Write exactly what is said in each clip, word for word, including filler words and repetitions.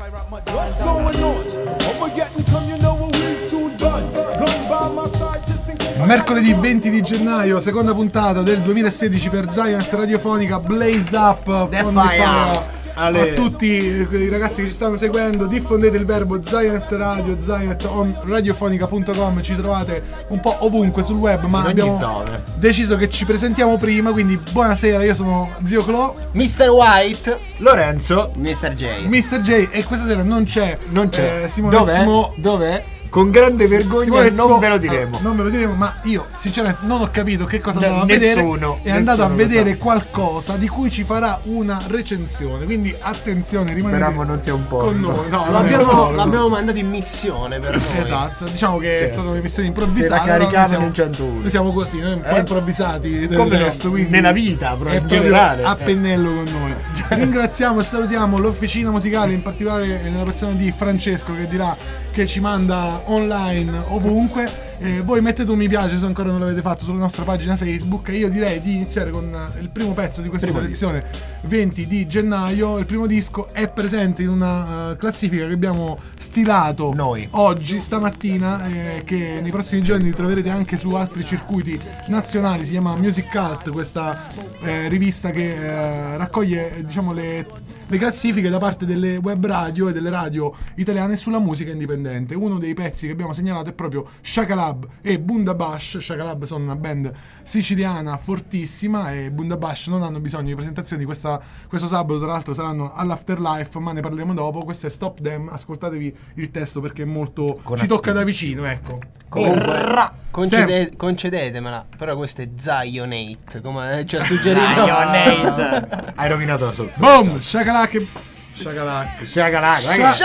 What's going on? Oh, we're getting come, you know what we soon done. Going by my side just in case. Mercoledì venti di gennaio, seconda puntata del duemilasedici per Zion Radiofonica Blaze Up. The Fire. A tutti i ragazzi che ci stanno seguendo, diffondete il verbo Zion Radio, Zion on radiofonica punto com, ci trovate un po' ovunque sul web, ma in abbiamo dove. deciso che ci presentiamo prima, quindi buonasera, io sono Zio Clo, mister White, Lorenzo, mister J. mister J, e questa sera non c'è, non c'è. Eh, Simonezimo. Dov'è? Dov'è? Con grande vergogna Simonezimo, non ve lo diremo. Allora, non ve lo diremo, ma io sinceramente non ho capito che cosa N- andava a nessuno, vedere. È andato a vedere sa. qualcosa di cui ci farà una recensione. Quindi attenzione, rimanete Speriamo non sia un po' con noi. No, non è un L'abbiamo, porno. l'abbiamo mandato in missione per noi. Esatto, diciamo che Sì. è stata una missione improvvisata. Se la caricavano noi siamo- in centouno. Noi siamo così, noi un po' Eh? improvvisati del Come resto, no? quindi Nella vita, però, è in proprio generale. a pennello con noi. Ringraziamo e salutiamo l'officina musicale, in particolare nella persona di Francesco, che dirà che ci manda online ovunque. Eh, voi mettete un mi piace se ancora non l'avete fatto sulla nostra pagina Facebook, e io direi di iniziare con il primo pezzo di questa Primo selezione venti di gennaio. Il primo disco è presente in una uh, classifica che abbiamo stilato Noi. oggi, stamattina, eh, che nei prossimi giorni troverete anche su altri circuiti nazionali. Si chiama Music Cult, questa eh, rivista che eh, raccoglie eh, diciamo le, le classifiche da parte delle web radio e delle radio italiane sulla musica indipendente. Uno dei pezzi che abbiamo segnalato è proprio Shakalab e Bundabash. Shakalab sono una band siciliana fortissima e Bundabash non hanno bisogno di presentazioni. Questa, questo sabato tra l'altro saranno all'Afterlife, ma ne parleremo dopo. Questo è Stop Them, ascoltatevi il testo perché è molto Con ci tocca da attenzione. vicino, ecco. Comunque, concede- Sem- concedetemela, però questo è Zionate, come ci ha suggerito. Zionate. Hai rovinato la sorpresa. Boom, shakalak e shakalak. Shakalak, Sha-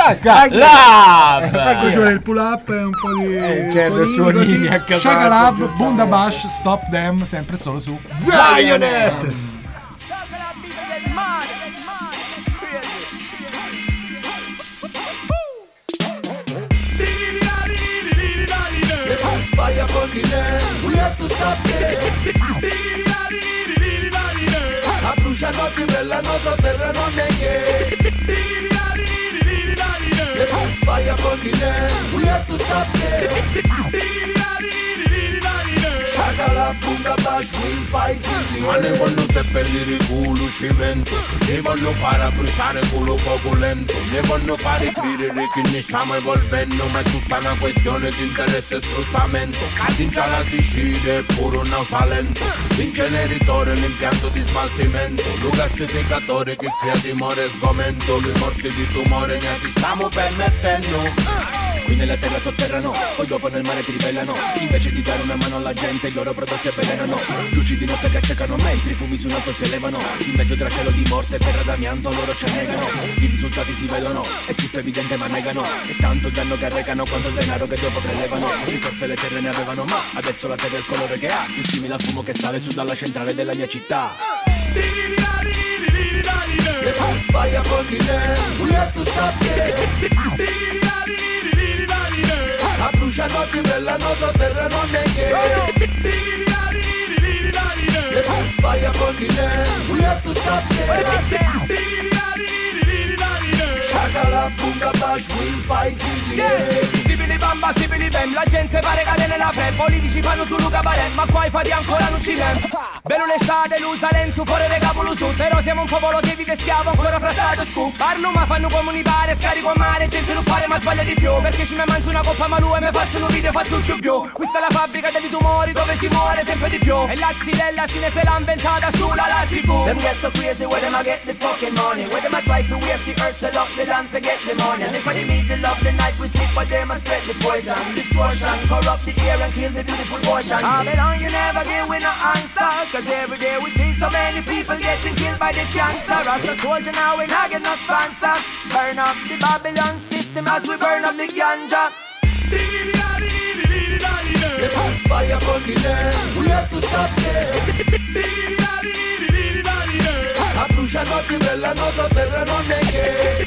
Shakalab! Poi ci vuole il pull up e un po' di Eh, certo, suonini suonini così. a caso, Shakalab, giustamente. Bundabash, Stop Them, sempre solo su Zionate. Fire on the land, we have to stop it. A bruciano trivella, no sotterra non è che. Fire on the land, we have to stop it. Shakala, bunga, bash, we fight it. Ma ne voglio seppellire il culo cemento, ne voglio fare a bruciare culo poco lento, ne voglio fare credere che ne stiamo evolvendo, ma è tutta una questione di interesse e sfruttamento. Vince la Sicilia è pure un nausalento, l'inceneritore, l'impianto di smaltimento, lo gassificatore che crea timore e sgomento, le morti di tumore ne ti stiamo permettendo. Qui nella terra sotterrano, poi dopo nel mare ti ribellano. Invece di dare una mano alla gente, i loro prodotti avvelenano. Luci di notte che accecano mentre i fumi su un alto si elevano. In mezzo tra cielo di morte e terra d'amianto loro ci annegano. I risultati si vedono, è triste evidente ma negano. E tanto danno che arrecano quanto denaro che dopo prelevano. Risorse le terre ne avevano, ma adesso la terra è il colore che ha, più simile al fumo che sale su dalla centrale della mia città. Fire on the land, we have to stop it. A bruciano trivella, no sotterra non è che. Fire on the land, we have to stop it. Shakala, bunga, bash, we fight it, yeah. Sibili bamba, sibili bam, la gente pare cade nella fem. Politici fanno su Luca Barem, ma qua i fatti ancora non ci vem. Bello l'estate, l'usa lento, fuori le capolo su. Però siamo un popolo che vive schiavo, ancora fra stato scoop. Parlo ma fanno comunicare, scarico a mare, gente non pare ma sbaglia di più. Perché ci me mangio una coppa ma lui e me faccio un video, faccio un più più. Questa è la fabbrica dei tumori dove si muore sempre di più. E la xylella sine se l'ha inventata sulla la tivù. Them get so crazy where them I get the fucking money. Where them I try to waste the earth, sell up the land, forget the money. And if I need the love, the night we sleep, but them I spread the poison. Distortion, corrupt the air and kill the beautiful ocean. Babylon, you never give we no answer. Cause every day we see so many people getting killed by the cancer. As a soldier now we not get no sponsor. Burn up the Babylon system as we burn up the ganja. Fire on the land, we have to stop it. A bruciano trivella, no sotterra non è che.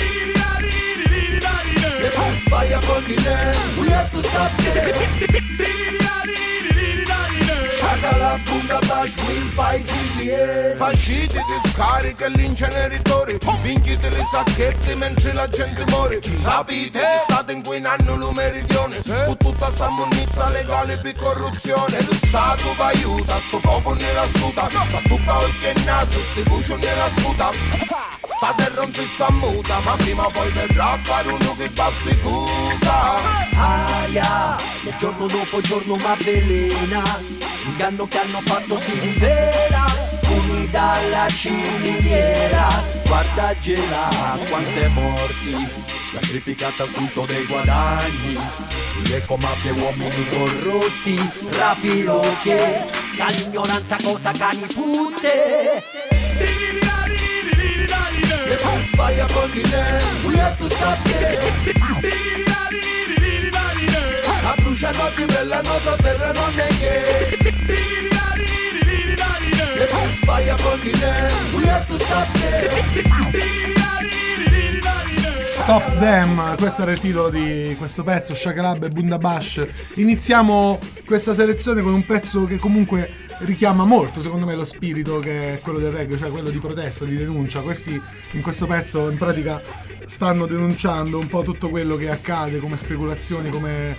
Fire on the land, we have to stop it. Shakala, bunga, rush, we'll fight till the end. Fasciti di scariche e l'inceneritore, vinchite le sacchette mentre la gente muore. Sapete che state inquinando lo meridione, con tutta sta monnezza legale per corruzione. Lo Stato vi aiuta, sto fuoco nella sputa, sa tu poi che naso, sti cuccio nella sputa. Sta terra non si sta muta, ma prima o poi verrà fare uno che passi cuta. Aia, e giorno dopo giorno m'avvelena, l'inganno che hanno fatto si rivela. Fumi dalla ciminiera, guarda gela quante morti, sacrificata al culto dei guadagni. Ecco mafia e uomini corrotti, rapilo che dall'ignoranza cosa cani putte. The fire from the land, we have to stop it. La bruciano trivella, nostra terra non è che. The fire from the land, we have to stop it. Stop Them, questo era il titolo di questo pezzo, Shakalab e Bundabash. Iniziamo questa selezione con un pezzo che comunque richiama molto, secondo me, lo spirito che è quello del reggae, cioè quello di protesta, di denuncia. Questi in questo pezzo in pratica stanno denunciando un po' tutto quello che accade come speculazioni, come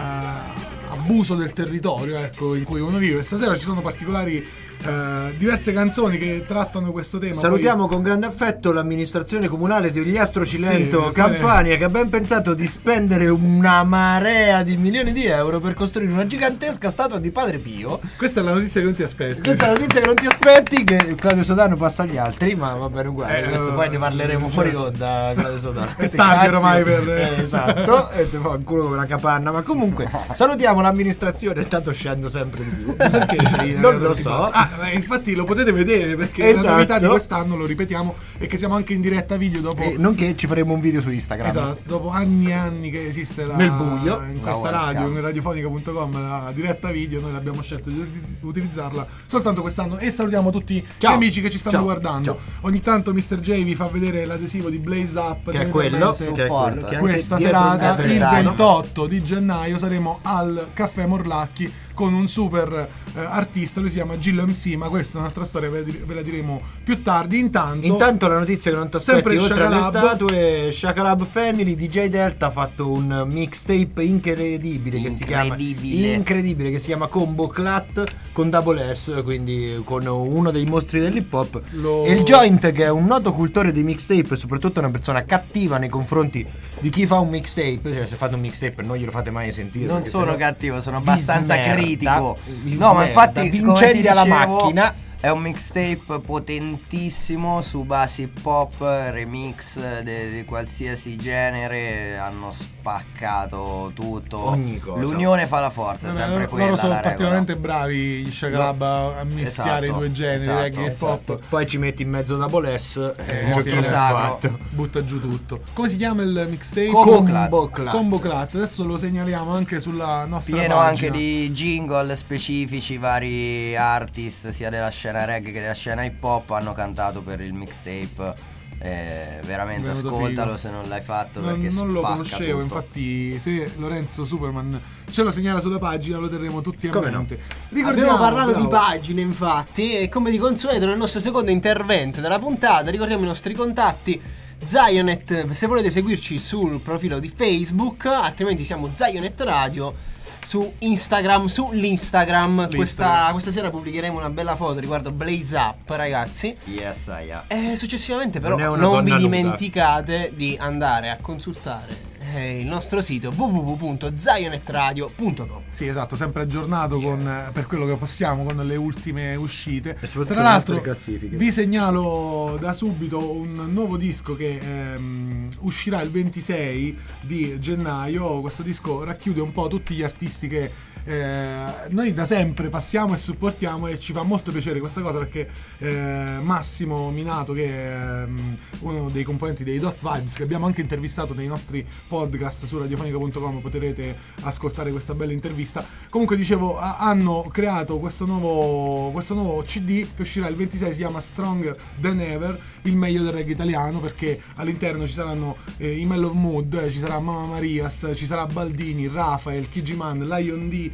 uh, abuso del territorio, ecco, in cui uno vive. Stasera ci sono particolari Uh, diverse canzoni che trattano questo tema. Salutiamo poi... con grande affetto l'amministrazione comunale di Ogliastro Cilento, sì, Campania, che ha ben pensato di spendere una marea di milioni di euro per costruire una gigantesca statua di Padre Pio. Questa è la notizia che non ti aspetti. Questa è la notizia che non ti aspetti, che Claudio Sodano passa agli altri, ma va bene uguale. Eh, questo uh, poi ne parleremo cioè, fuori onda, Claudio Sodano. È tardi ormai per... Eh, esatto, e te fa un culo come una capanna. Ma comunque salutiamo l'amministrazione, intanto scendo sempre di più. Perché sei non lo so. Ah, ma infatti lo potete vedere, perché esatto. La novità di quest'anno, lo ripetiamo, è che siamo anche in diretta video dopo. E nonché ci faremo un video su Instagram. Esatto, dopo anni e anni che esiste la, nel buio in questa radio, in radiofonica punto com, la diretta video, noi l'abbiamo scelto di utilizzarla soltanto quest'anno. E salutiamo tutti Ciao. gli amici che ci stanno Ciao. guardando. Ciao. Ogni tanto mister J vi fa vedere l'adesivo di Blaze Up, che è quello, che è quello che questa dietro serata, il il brano. ventotto di gennaio, saremo al Caffè Morlacchi con un super eh, artista, lui si chiama Gillo M C, ma questa è un'altra storia, ve, ve la diremo più tardi. Intanto Intanto la notizia che non ti aspetti, sempre oltre alle Shakalab. statue, Shakalab Family, D J Delta ha fatto un mixtape incredibile che si chiama Incredibile. incredibile che si chiama Combo Clat con Double S, quindi con uno dei mostri dell'hip hop. Lo- E il Joint, che è un noto cultore di mixtape e soprattutto una persona cattiva nei confronti di chi fa un mixtape, cioè se fate un mixtape non glielo fate mai sentire. Non perché sono sennò cattivo, sono vi abbastanza smerda, critico. vi No, ma smerda, infatti come ti vincenti alla dicevo, macchina. è un mixtape potentissimo su basi hip hop, remix de- di qualsiasi genere, hanno spaccato tutto. Ogni cosa. L'unione fa la forza, è Vabbè, sempre loro, quella loro sono la regola. particolarmente bravi gli Shakalab a a mischiare Esatto, i due generi, esatto, reggae e hip hop. Poi ci metti in mezzo Double S e Eh, il sì, giochino è sacro. fatto. Butta giù tutto. Come si chiama il mixtape? Combo Combo Clat. Clat. Combo Clat. Adesso lo segnaliamo anche sulla nostra Pieno pagina. anche di jingle specifici, vari artist sia della scena reggae che della scena hip hop hanno cantato per il mixtape. Eh, veramente Venuto ascoltalo figo. se non l'hai fatto, Non, perché non lo spacca conoscevo, tutto. infatti se Lorenzo Superman ce lo segnala sulla pagina lo terremo tutti a Come no? mente. Ricordiamo, Abbiamo parlato bravo. di pagine, infatti, e come di consueto nel nostro secondo intervento della puntata ricordiamo i nostri contatti. Zionet, se volete seguirci sul profilo di Facebook, altrimenti siamo Zionet Radio su Instagram, sull'Instagram. Questa, questa sera pubblicheremo una bella foto riguardo Blaze Up, ragazzi. Yes, I am. E successivamente però Non è una non donna vi nuda. dimenticate di andare a consultare eh, il nostro sito w w w punto zionetradio punto com. Sì, esatto, sempre aggiornato con, eh, per quello che possiamo, con le ultime uscite. E soprattutto Tra le l'altro nostre classifiche. vi segnalo da subito un nuovo disco che ehm, uscirà il ventisei di gennaio. Questo disco racchiude un po' tutti gli artisti che eh, noi da sempre passiamo e supportiamo, e ci fa molto piacere questa cosa, perché eh, Massimo Minato, che è ehm, uno dei componenti dei Dot Vibes, che abbiamo anche intervistato nei nostri podcast su radiofonica punto com, potrete ascoltare questa bella intervista. Comunque dicevo, ha- hanno creato questo nuovo, questo nuovo C D che uscirà il ventisei, si chiama Stronger Than Ever, il meglio del reggae italiano, perché all'interno ci saranno eh, i Mellow Mood, eh, ci sarà Mamma Marias, ci sarà Baldini, Rafael, Kijiman, Lion D,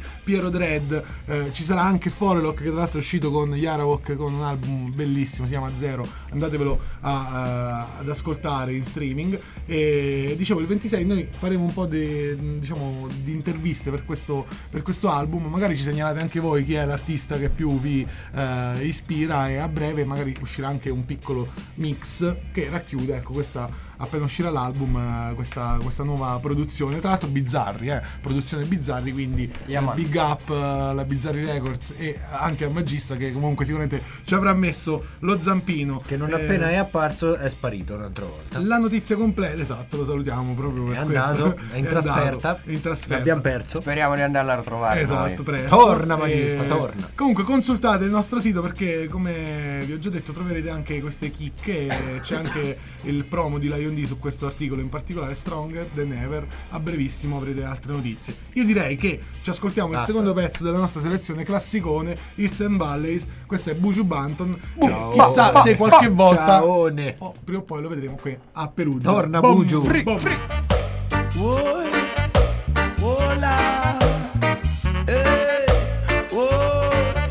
Piero Dread, eh, ci sarà anche Forelock che tra l'altro è uscito con Yarawalk con un album bellissimo, si chiama Zero, andatevelo a, a, ad ascoltare in streaming. E dicevo, il ventisei noi faremo un po' di, diciamo, di interviste per questo, per questo album, magari ci segnalate anche voi chi è l'artista che più vi eh, ispira, e a breve magari uscirà anche un piccolo mix che racchiude, ecco, questa, appena uscirà l'album, eh, questa, questa nuova produzione, tra l'altro Bizzarri, eh, produzione Bizzarri, quindi Yeah, eh, big up eh, la Bizzarri Records e anche a Magista che comunque sicuramente ci avrà messo lo zampino, che non eh, appena è apparso è sparito un'altra volta. la notizia completa, esatto, lo salutiamo proprio per È questo. andato, è in È trasferta, andato, è in trasferta. l'abbiamo perso. Speriamo di andarla a trovare. Esatto, noi. presto. Torna, Magista, Eh, torna. Comunque consultate il nostro sito perché, come vi ho già detto, troverete anche queste chicche. C'è anche il promo di Lion D su questo articolo in particolare, Stronger Than Ever. A brevissimo avrete altre notizie. Io direi che ci ascoltiamo il Basta. secondo pezzo della nostra selezione classicone, Hills and Valleys. Questo è Buju Banton. Ciao. Chissà se qualche volta, Ciaone. oh, prima o poi lo vedremo qui a Perugia. Torna Bom, Buju. fri- bom. Whoa, whoa, la, hey, whoa,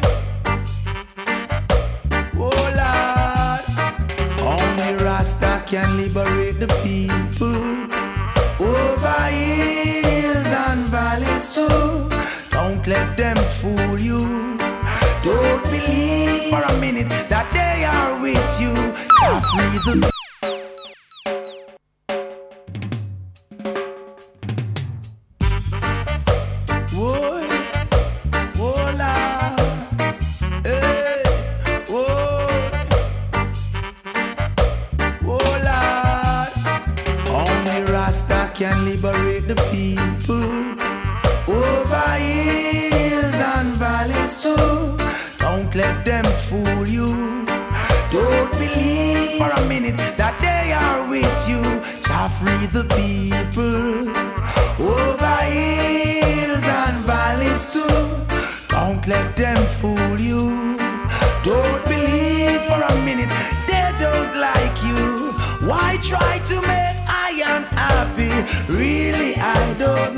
whoa, la. Only Rasta can liberate the people over hills and valleys too. Don't let them fool you. Don't believe for a minute that they are with you. Can't free the Whoa, whoa, la, hey, whoa, whoa, la. Only Rasta can liberate the people over hills and valleys too. Don't let them fool you. Don't believe for a minute that they are with you. Jah free the people over hills and valleys too. Don't let them fool you. Don't believe for a minute they don't like you. Why try to make I unhappy? Really, I don't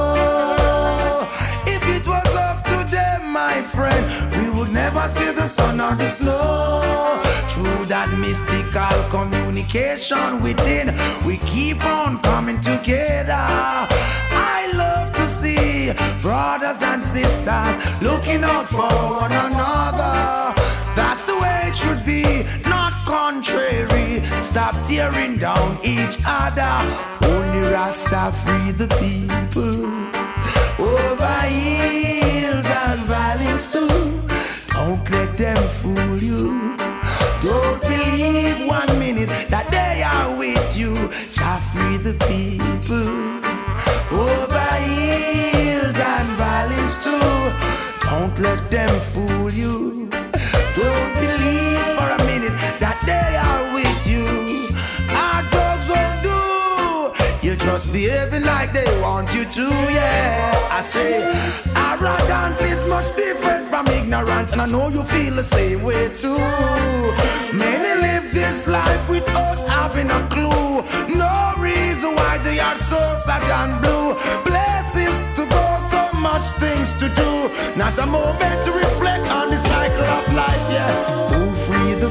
know. If it was up to them, my friend, we would never see the sun or the snow. Through that mystical communication within, we keep on coming together. I love to see brothers and sisters looking out for one another. That's the way it should be, not contrary. Stop tearing down each other. Only Rasta free the people over hills and valleys too. Don't let them fool you. Don't believe one minute that they are with you. Jah free the people over hills and valleys too. Don't let them fool you. Don't believe for a minute that they are with you. Our dogs won't do. You just behaving like they want you to, yeah. I say arrogance is much different from ignorance, and I know you feel the same way too. Many live this life without having a clue. No reason why they are so sad and blue. Blessings to go, so much things to do. Not a moment to reflect on the cycle of life, yeah. Who free the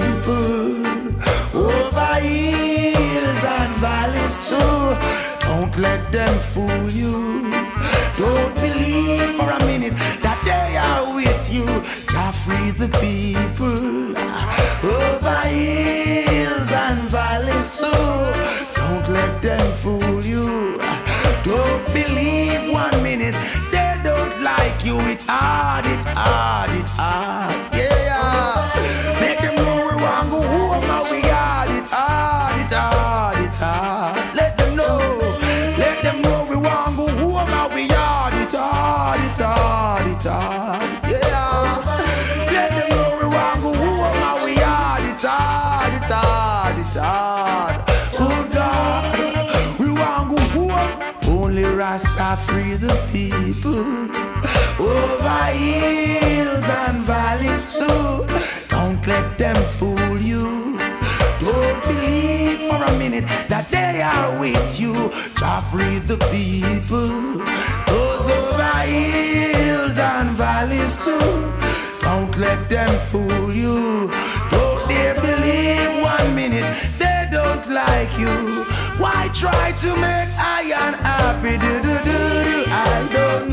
people over hills and valleys too. Don't let them fool you. Don't believe for a minute that they are with you. Jah free the people over hills and valleys too. Don't let them fool you. Don't believe one minute they don't like you. It hard, it hard, it hard, yeah. Make them know we want go home and we hard, it hard, it hard, it hard. Let them know, let them know we want go home and we hard, it hard, it hard, it hard, yeah. Let them know we want go home and we hard, it hard, it hard, it hard. Oh God, we want go home. Only Rasta free the people over hills and valleys too. Don't let them fool you. Don't believe for a minute that they are with you. Jah free the people. Those who over hills and valleys too. Don't let them fool you. Don't dare believe one minute they don't like you. Why try to make I unhappy? Do do do do. I don't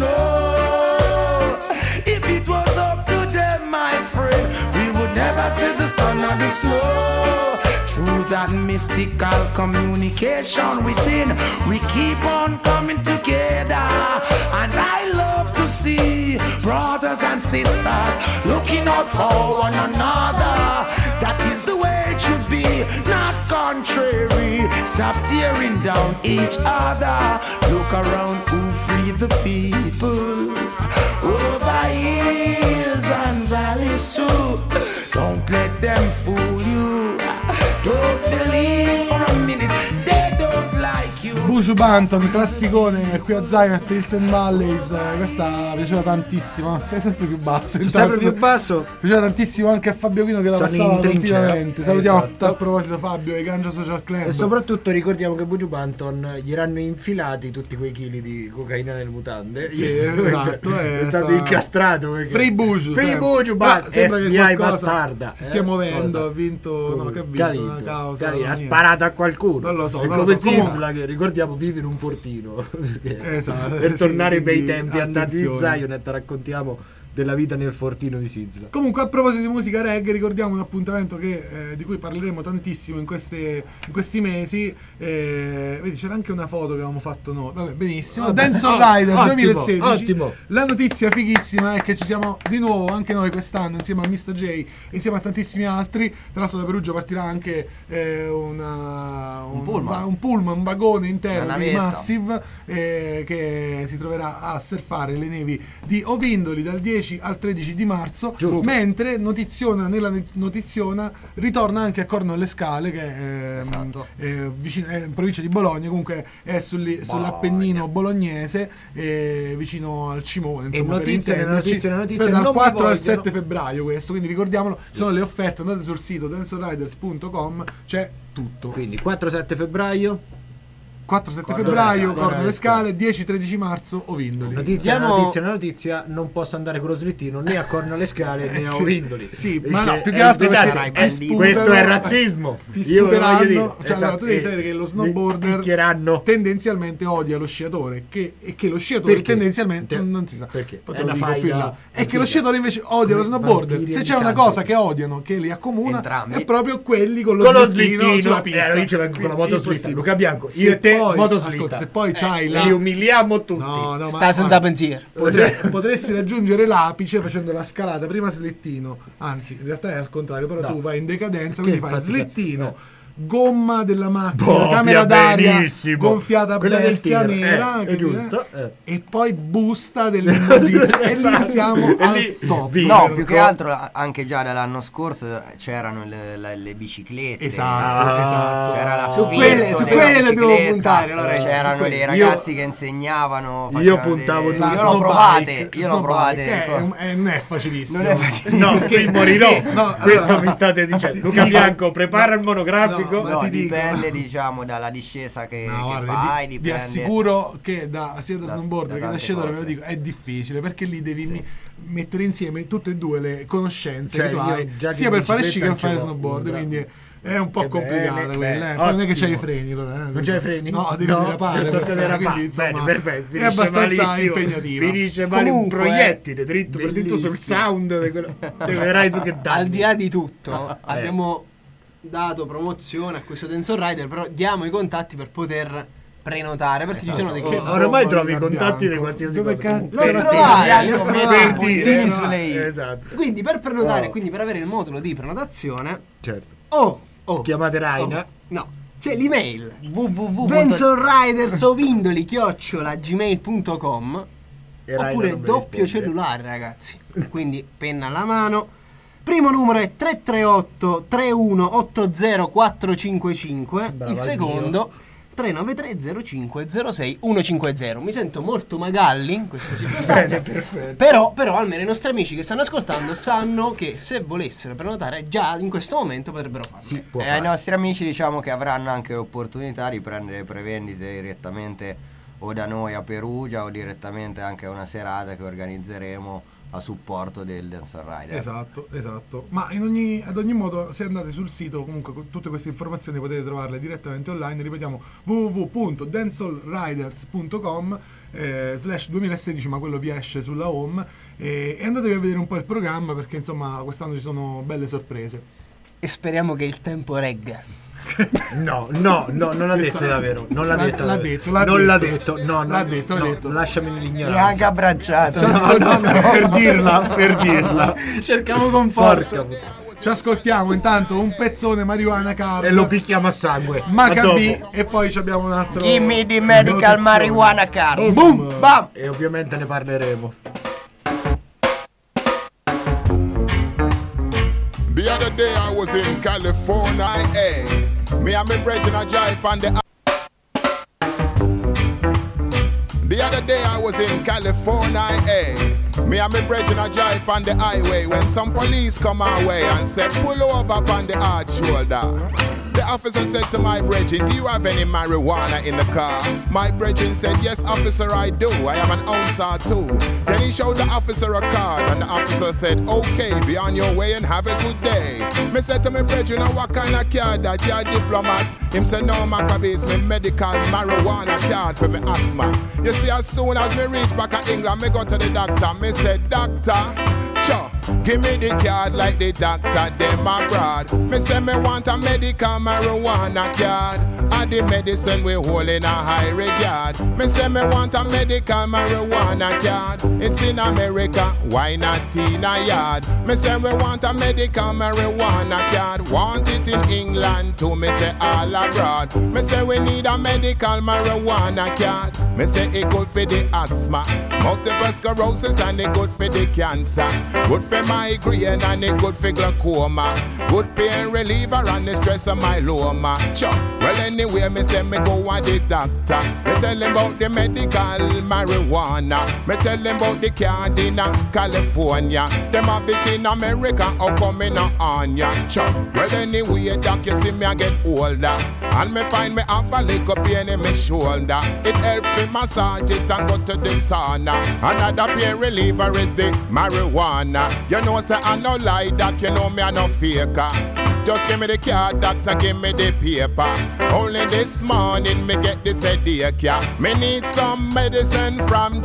know. If it was up to them, my friend, we would never see the sun or the snow. Through that mystical communication within, we keep on coming together. And I love to see brothers and sisters looking out for one another. That is the way it should be, not contrary. Stop tearing down each other. Look around who free the people. Over hills and valleys too. Don't let them fool you. Don't believe for a minute they don't like you. Buju Banton, classicone qui a Zion, Hills and Valleys. eh, Questa mi piaceva tantissimo. Sei sempre più basso. Sempre più basso. Mi piaceva tantissimo anche a Fabio Chino che la Sono passava in trincea. continuamente. Salutiamo Esatto. a proposito Fabio e Gangio Social Club. E soprattutto ricordiamo che Buju Banton gli erano infilati tutti quei chili di cocaina nelle mutande. Sì, esatto, è, è stato sta- incastrato perché- Free Buju. Free sempre. Buju Ma Banton. sembra che F B I qualcosa bastarda. si stia Eh, muovendo. cosa? Ha vinto, no, che ha vinto Capito, una causa. capito, ha niente. sparato a qualcuno. Non lo so, È non lo come so. Comunque- Zizla che ricordiamo vive in un fortino. Perché Esatto, per sì, tornare ai bei quindi tempi andati di attenzione. Zionet raccontiamo della vita nel fortino di Sizla. Comunque, a proposito di musica reggae, ricordiamo un appuntamento che, eh, di cui parleremo tantissimo in, queste, in questi mesi. Eh, vedi, c'era anche una foto che avevamo fatto noi. Vabbè, benissimo. Vabbè, Dancehall oh, Rider ottimo, duemilasedici. ottimo. La notizia fighissima è che ci siamo di nuovo anche noi quest'anno insieme a mister J, insieme a tantissimi altri. Tra l'altro da Perugia partirà anche eh, una, un, Un pullman. va- un pullman, un vagone interno Una di navetta. Massive eh, che si troverà a surfare le nevi di Ovindoli dal dieci al tredici di marzo. Giusto. Mentre notiziona, nella notiziona ritorna anche a Corno alle Scale, che è, Esatto. è vicino, è in provincia di Bologna, comunque è sulli- sull'Appennino bolognese, eh, vicino al Cimone. Insomma, per notizie, le intenderci. notizie, le notizie Dal non mi quattro al vogliono. sette febbraio questo, quindi ricordiamolo, ci sono le offerte, andate sul sito dancehall riders punto com, c'è tutto. Quindi quattro sette febbraio. quattro sette Corno- febbraio, Corno Corno alle alle Scale, dieci tredici marzo, Ovindoli. Notizia, Andiamo- una notizia, una notizia, non posso andare con lo slittino né a Corno alle Scale né a Sì. Ovindoli. Sì, Perché ma no, più che è altro sbagliato, perché è- ti sputano- questo è razzismo. Ti Io ve lo voglio sputeranno, dire. cioè, Esatto. no, tu devi E- sapere che lo mi snowboarder picchieranno. tendenzialmente odia lo sciatore che, e che lo sciatore Perché? tendenzialmente Te- non si sa. perché? Poi È te lo una dico faida più in là. E che antica. lo sciatore invece odia lo Come snowboarder. vampiri Se c'è di una canto. cosa che odiano, che li accomuna, Entrambi. è proprio quelli con lo, Con lo slittino, slittino sulla pista. e allora io ci vengo con la Quindi, motoslitta. impossibile. Luca Bianco, Se io e te poi- motoslitta. ascolta, se poi c'hai Eh, la- li umiliamo tutti. No, no, ma Sta senza guarda, pensiero. potre- potresti raggiungere l'apice facendo la scalata prima slittino, anzi in realtà è al contrario, però No. tu vai in decadenza, Che quindi fai infatti, slittino, cazzo, gomma della macchina, Boh, camera via d'aria benissimo. gonfiata a Quella del bestia tir, nera, eh, è quindi, giusto, eh, eh. e poi busta dell'immondizia e lì Esatto. siamo E al lì, top. via. No, Mirko. più che altro a- anche già dall'anno scorso c'erano le, le- le biciclette. Esatto, Ah. esatto. C'era la Su Fiat quelle- su della quelle dobbiamo bicicletta, puntare, Lorenzo, su c'erano quelle. dei ragazzi che insegnavano. io facevano puntavo delle- di- Io La l'ho provate, snowbike, io l'ho snowbike, provate. che è, ecco. è- non è facilissimo. Non è facile. No, che morirò. No, Questo allora- mi state dicendo. ti- Luca ti- Bianco, prepara il monografico. No, ma No, ti dico- dipende diciamo dalla discesa che, No, che guarda, fai, vi, vi dipende. assicuro che da, sia da, Da- snowboarder da che da tante sciatore, ve lo cose. dico, è difficile perché lì devi mi- mettere insieme tutte e due le conoscenze Cioè, che tu io hai, già sia di per fare sci che bicicletta per fare ce l'ho, snowboard, bravo. quindi è un po' Che complicata bene, quella. bene, eh. Poi non è che c'hai i ottimo. freni, allora, eh. Non c'hai i freni? No, devi No, derapare. tocca per fare, derapare. quindi, insomma, Bene, perfetto, è finisce abbastanza malissimo. impegnativa. Finisce male un Comunque, proiettile dritto per dritto sul bellissimo. sound di quello. Te vedrai tu che danni. Al di là di tutto, abbiamo dato promozione a questo Dancehall Rider, però diamo i contatti per poter prenotare, perché ci sono dei Oh, che oramai bomba trovi i di contatti di Bianco. qualsiasi Dove cosa. cazzo- comunque. Lo Per trovai, dire, lo per trovai. dire. Puntini su lei. Esatto. Quindi per prenotare, Oh. quindi per avere il modulo di prenotazione, Certo. oh, oh, Chiamate Raina. oh, no, c'è l'email w w w. dancehallridersovindoli chiocciola gmail punto com E Raina oppure non vi doppio risponde. cellulare, ragazzi. Quindi penna alla mano. Primo numero è tre tre otto tre uno otto zero quattro cinque cinque. Sembrava Il il secondo tre nove tre zero cinque zero sei uno cinque zero. Mi sento molto Magalli in questa circostanza. perfetto. Però, però almeno i nostri amici che stanno ascoltando sanno che se volessero prenotare già in questo momento potrebbero farlo. Sì, può E ai fare. nostri amici diciamo che avranno anche l'opportunità di prendere prevendite direttamente o da noi a Perugia o direttamente anche a una serata che organizzeremo a supporto del Dancehall Rider. Esatto, esatto. Ma in ogni, ad ogni modo, se andate sul sito, comunque con tutte queste informazioni potete trovarle direttamente online. Ripetiamo, w w w punto dancehall riders punto com eh, slash duemilasedici, ma quello vi esce sulla home, eh, e andatevi a vedere un po' il programma, perché insomma quest'anno ci sono belle sorprese. E speriamo che il tempo regga. No, no, no, non l'ha detto davvero. Non l'ha, L'ha- detto l'ha davvero. detto, l'ha non detto. l'ha detto. No, L'ha no, detto, l'ha no, detto. Lasciami Mi ha nell'ignoranza. anche abbracciato. No, no, per dirla, per dirla. Cerchiamo conforto. Porca puttana. Ci ascoltiamo intanto un pezzone Marijuana Card E lo picchiamo a sangue. A Maccabi, dopo. e poi ci abbiamo un altro. Give me the un medical altro marijuana pezzone. card. Boom. Boom! Bam! E ovviamente ne parleremo. The other day I was in California, eh? Me and my brethren a drive on the. The other day I was in California, eh? Me and my brethren a drive on the highway when some police come our way and say pull over on the hard shoulder. The officer said to my brethren, do you have any marijuana in the car? My brethren said, yes, officer, I do. I am an ounce or two. Then he showed the officer a card, and the officer said, okay, be on your way and have a good day. Me said to my brethren, oh, what kind of card that? You a diplomat? Him said, no, Maccabi, it's me medical marijuana card for me asthma. You see, as soon as me reach back in England, me go to the doctor. Me said, doctor, Cho, give me the card like the doctor, them abroad. Me say me want a medical marijuana card. And the medicine we hold in a high regard. Me say me want a medical marijuana card. It's in America, why not in a yard? Me say we want a medical marijuana card. Want it in England too, me say all abroad. Me say we need a medical marijuana card. Me say it good for the asthma, multiple sclerosis, and it good for the cancer. Good for migraine and it good for glaucoma. Good pain reliever and the stress of myeloma. Sure. Well anyway, me say me go to the doctor. Me tell him about the medical marijuana. Me tell him about the card in California. Them have it in America, how come in on ya? Sure. Well anyway, doc, you see me I get older, and me find me have a little pain in my shoulder. It helps me massage it and go to the sauna. Another pain reliever is the marijuana. You know, say I no lie, doc, you know me I no faker. Just give me the card, doctor, give me the paper. Only this morning me get this headache, yeah. Me need some medicine from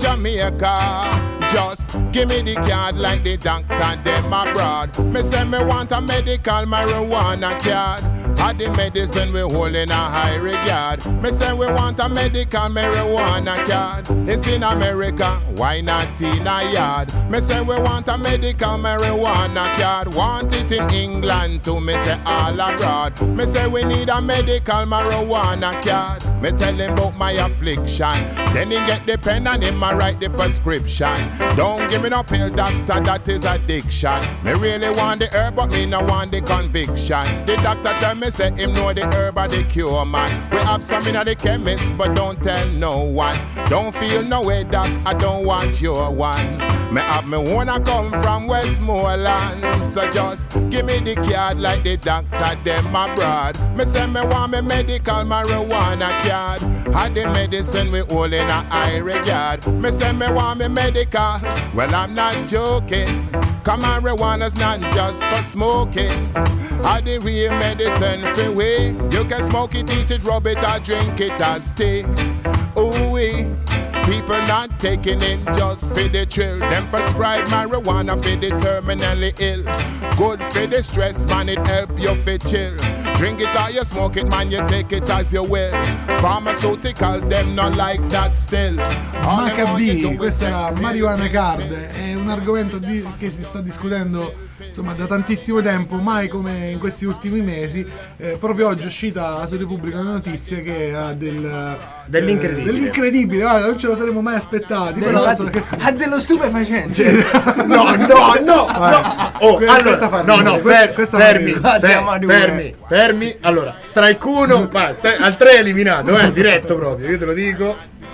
Jamaica. Just give me the card like the doctor, them abroad. Me say me want a medical marijuana card. And the medicine we hold in a high regard. Me say we want a medical marijuana card. It's in America, why not in a yard? Me say we want a medical marijuana card. Want it in England too, me say all abroad. Me say we need a medical marijuana card. Me tell him about my affliction. Then he get the pen and him a write the prescription. Don't give me no pill, doctor, that is addiction. Me really want the herb, but me no want the conviction. The doctor tell me say him know the herb or the cure, man. We have some in the chemist, but don't tell no one. Don't feel no way, doc, I don't want your one. Me have me wanna come from Westmoreland. So just give me the card like the doctor, them abroad. Me say me want me medical marijuana card. Had the medicine we hold in a high regard. Me say me want me medical. Well, I'm not joking. Come marijuana's not just for smoking. Had the real medicine for we. You can smoke it, eat it, rub it, or drink it as tea. Ooh-wee. People not taking it just for the thrill. Them prescribe marijuana for the terminally ill. Good for the stress, man, it help you for chill. Drink it or you smoke it, man, you take it as you will. Pharmaceuticals, them not like that still. Maccabi, questa era Marijuana Card, è un argomento di, che si sta discutendo insomma da tantissimo tempo, mai come in questi ultimi mesi. Eh, proprio oggi è uscita su Repubblica una notizia che ha del dell'incredibile, eh, dell'incredibile, guarda, non ce lo saremmo mai aspettati. Dello, Però, ha, che... ha dello stupefacente. Cioè, no, no, no, no. Oh, Que- allora, no, no, fer- questa fermi, fa fer- fermi, fermi. Allora, strike uno, basta, al tre è eliminato, eh, diretto proprio, io te lo dico.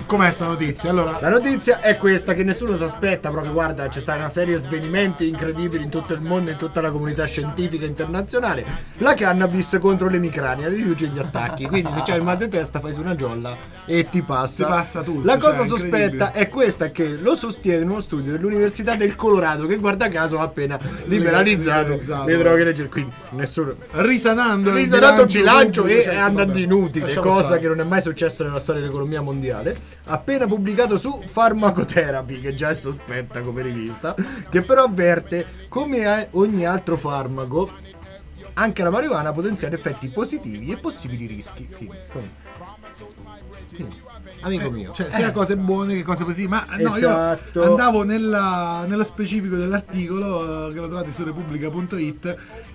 Com'è sta notizia? Allora, la notizia è questa, che nessuno si aspetta, proprio guarda, c'è stata una serie di svenimenti incredibili in tutto il mondo, in tutta la comunità scientifica internazionale. La cannabis contro l'emicrania riduce gli attacchi, quindi se c'hai il mal di testa fai su una giolla e ti passa. Ti passa tutto. La cosa cioè, sospetta è questa, che lo sostiene uno studio dell'Università del Colorado, che guarda caso ha appena liberalizzato, liberalizzato le droghe leggere, quindi nessuno risanando, risanando il bilancio pubblico, e senza, andando vabbè, inutile, lasciamo cosa stare. che non è mai successa nella storia dell'economia mondiale. Appena pubblicato su Pharmacotherapy, che già è sospetta come rivista, che però avverte come ogni altro farmaco anche la marijuana potenziare effetti positivi e possibili rischi. Quindi, quindi, amico mio, cioè sia cose buone che cose positive. Ma no, esatto. io andavo nella, nello specifico dell'articolo, eh, che lo trovate su repubblica punto it,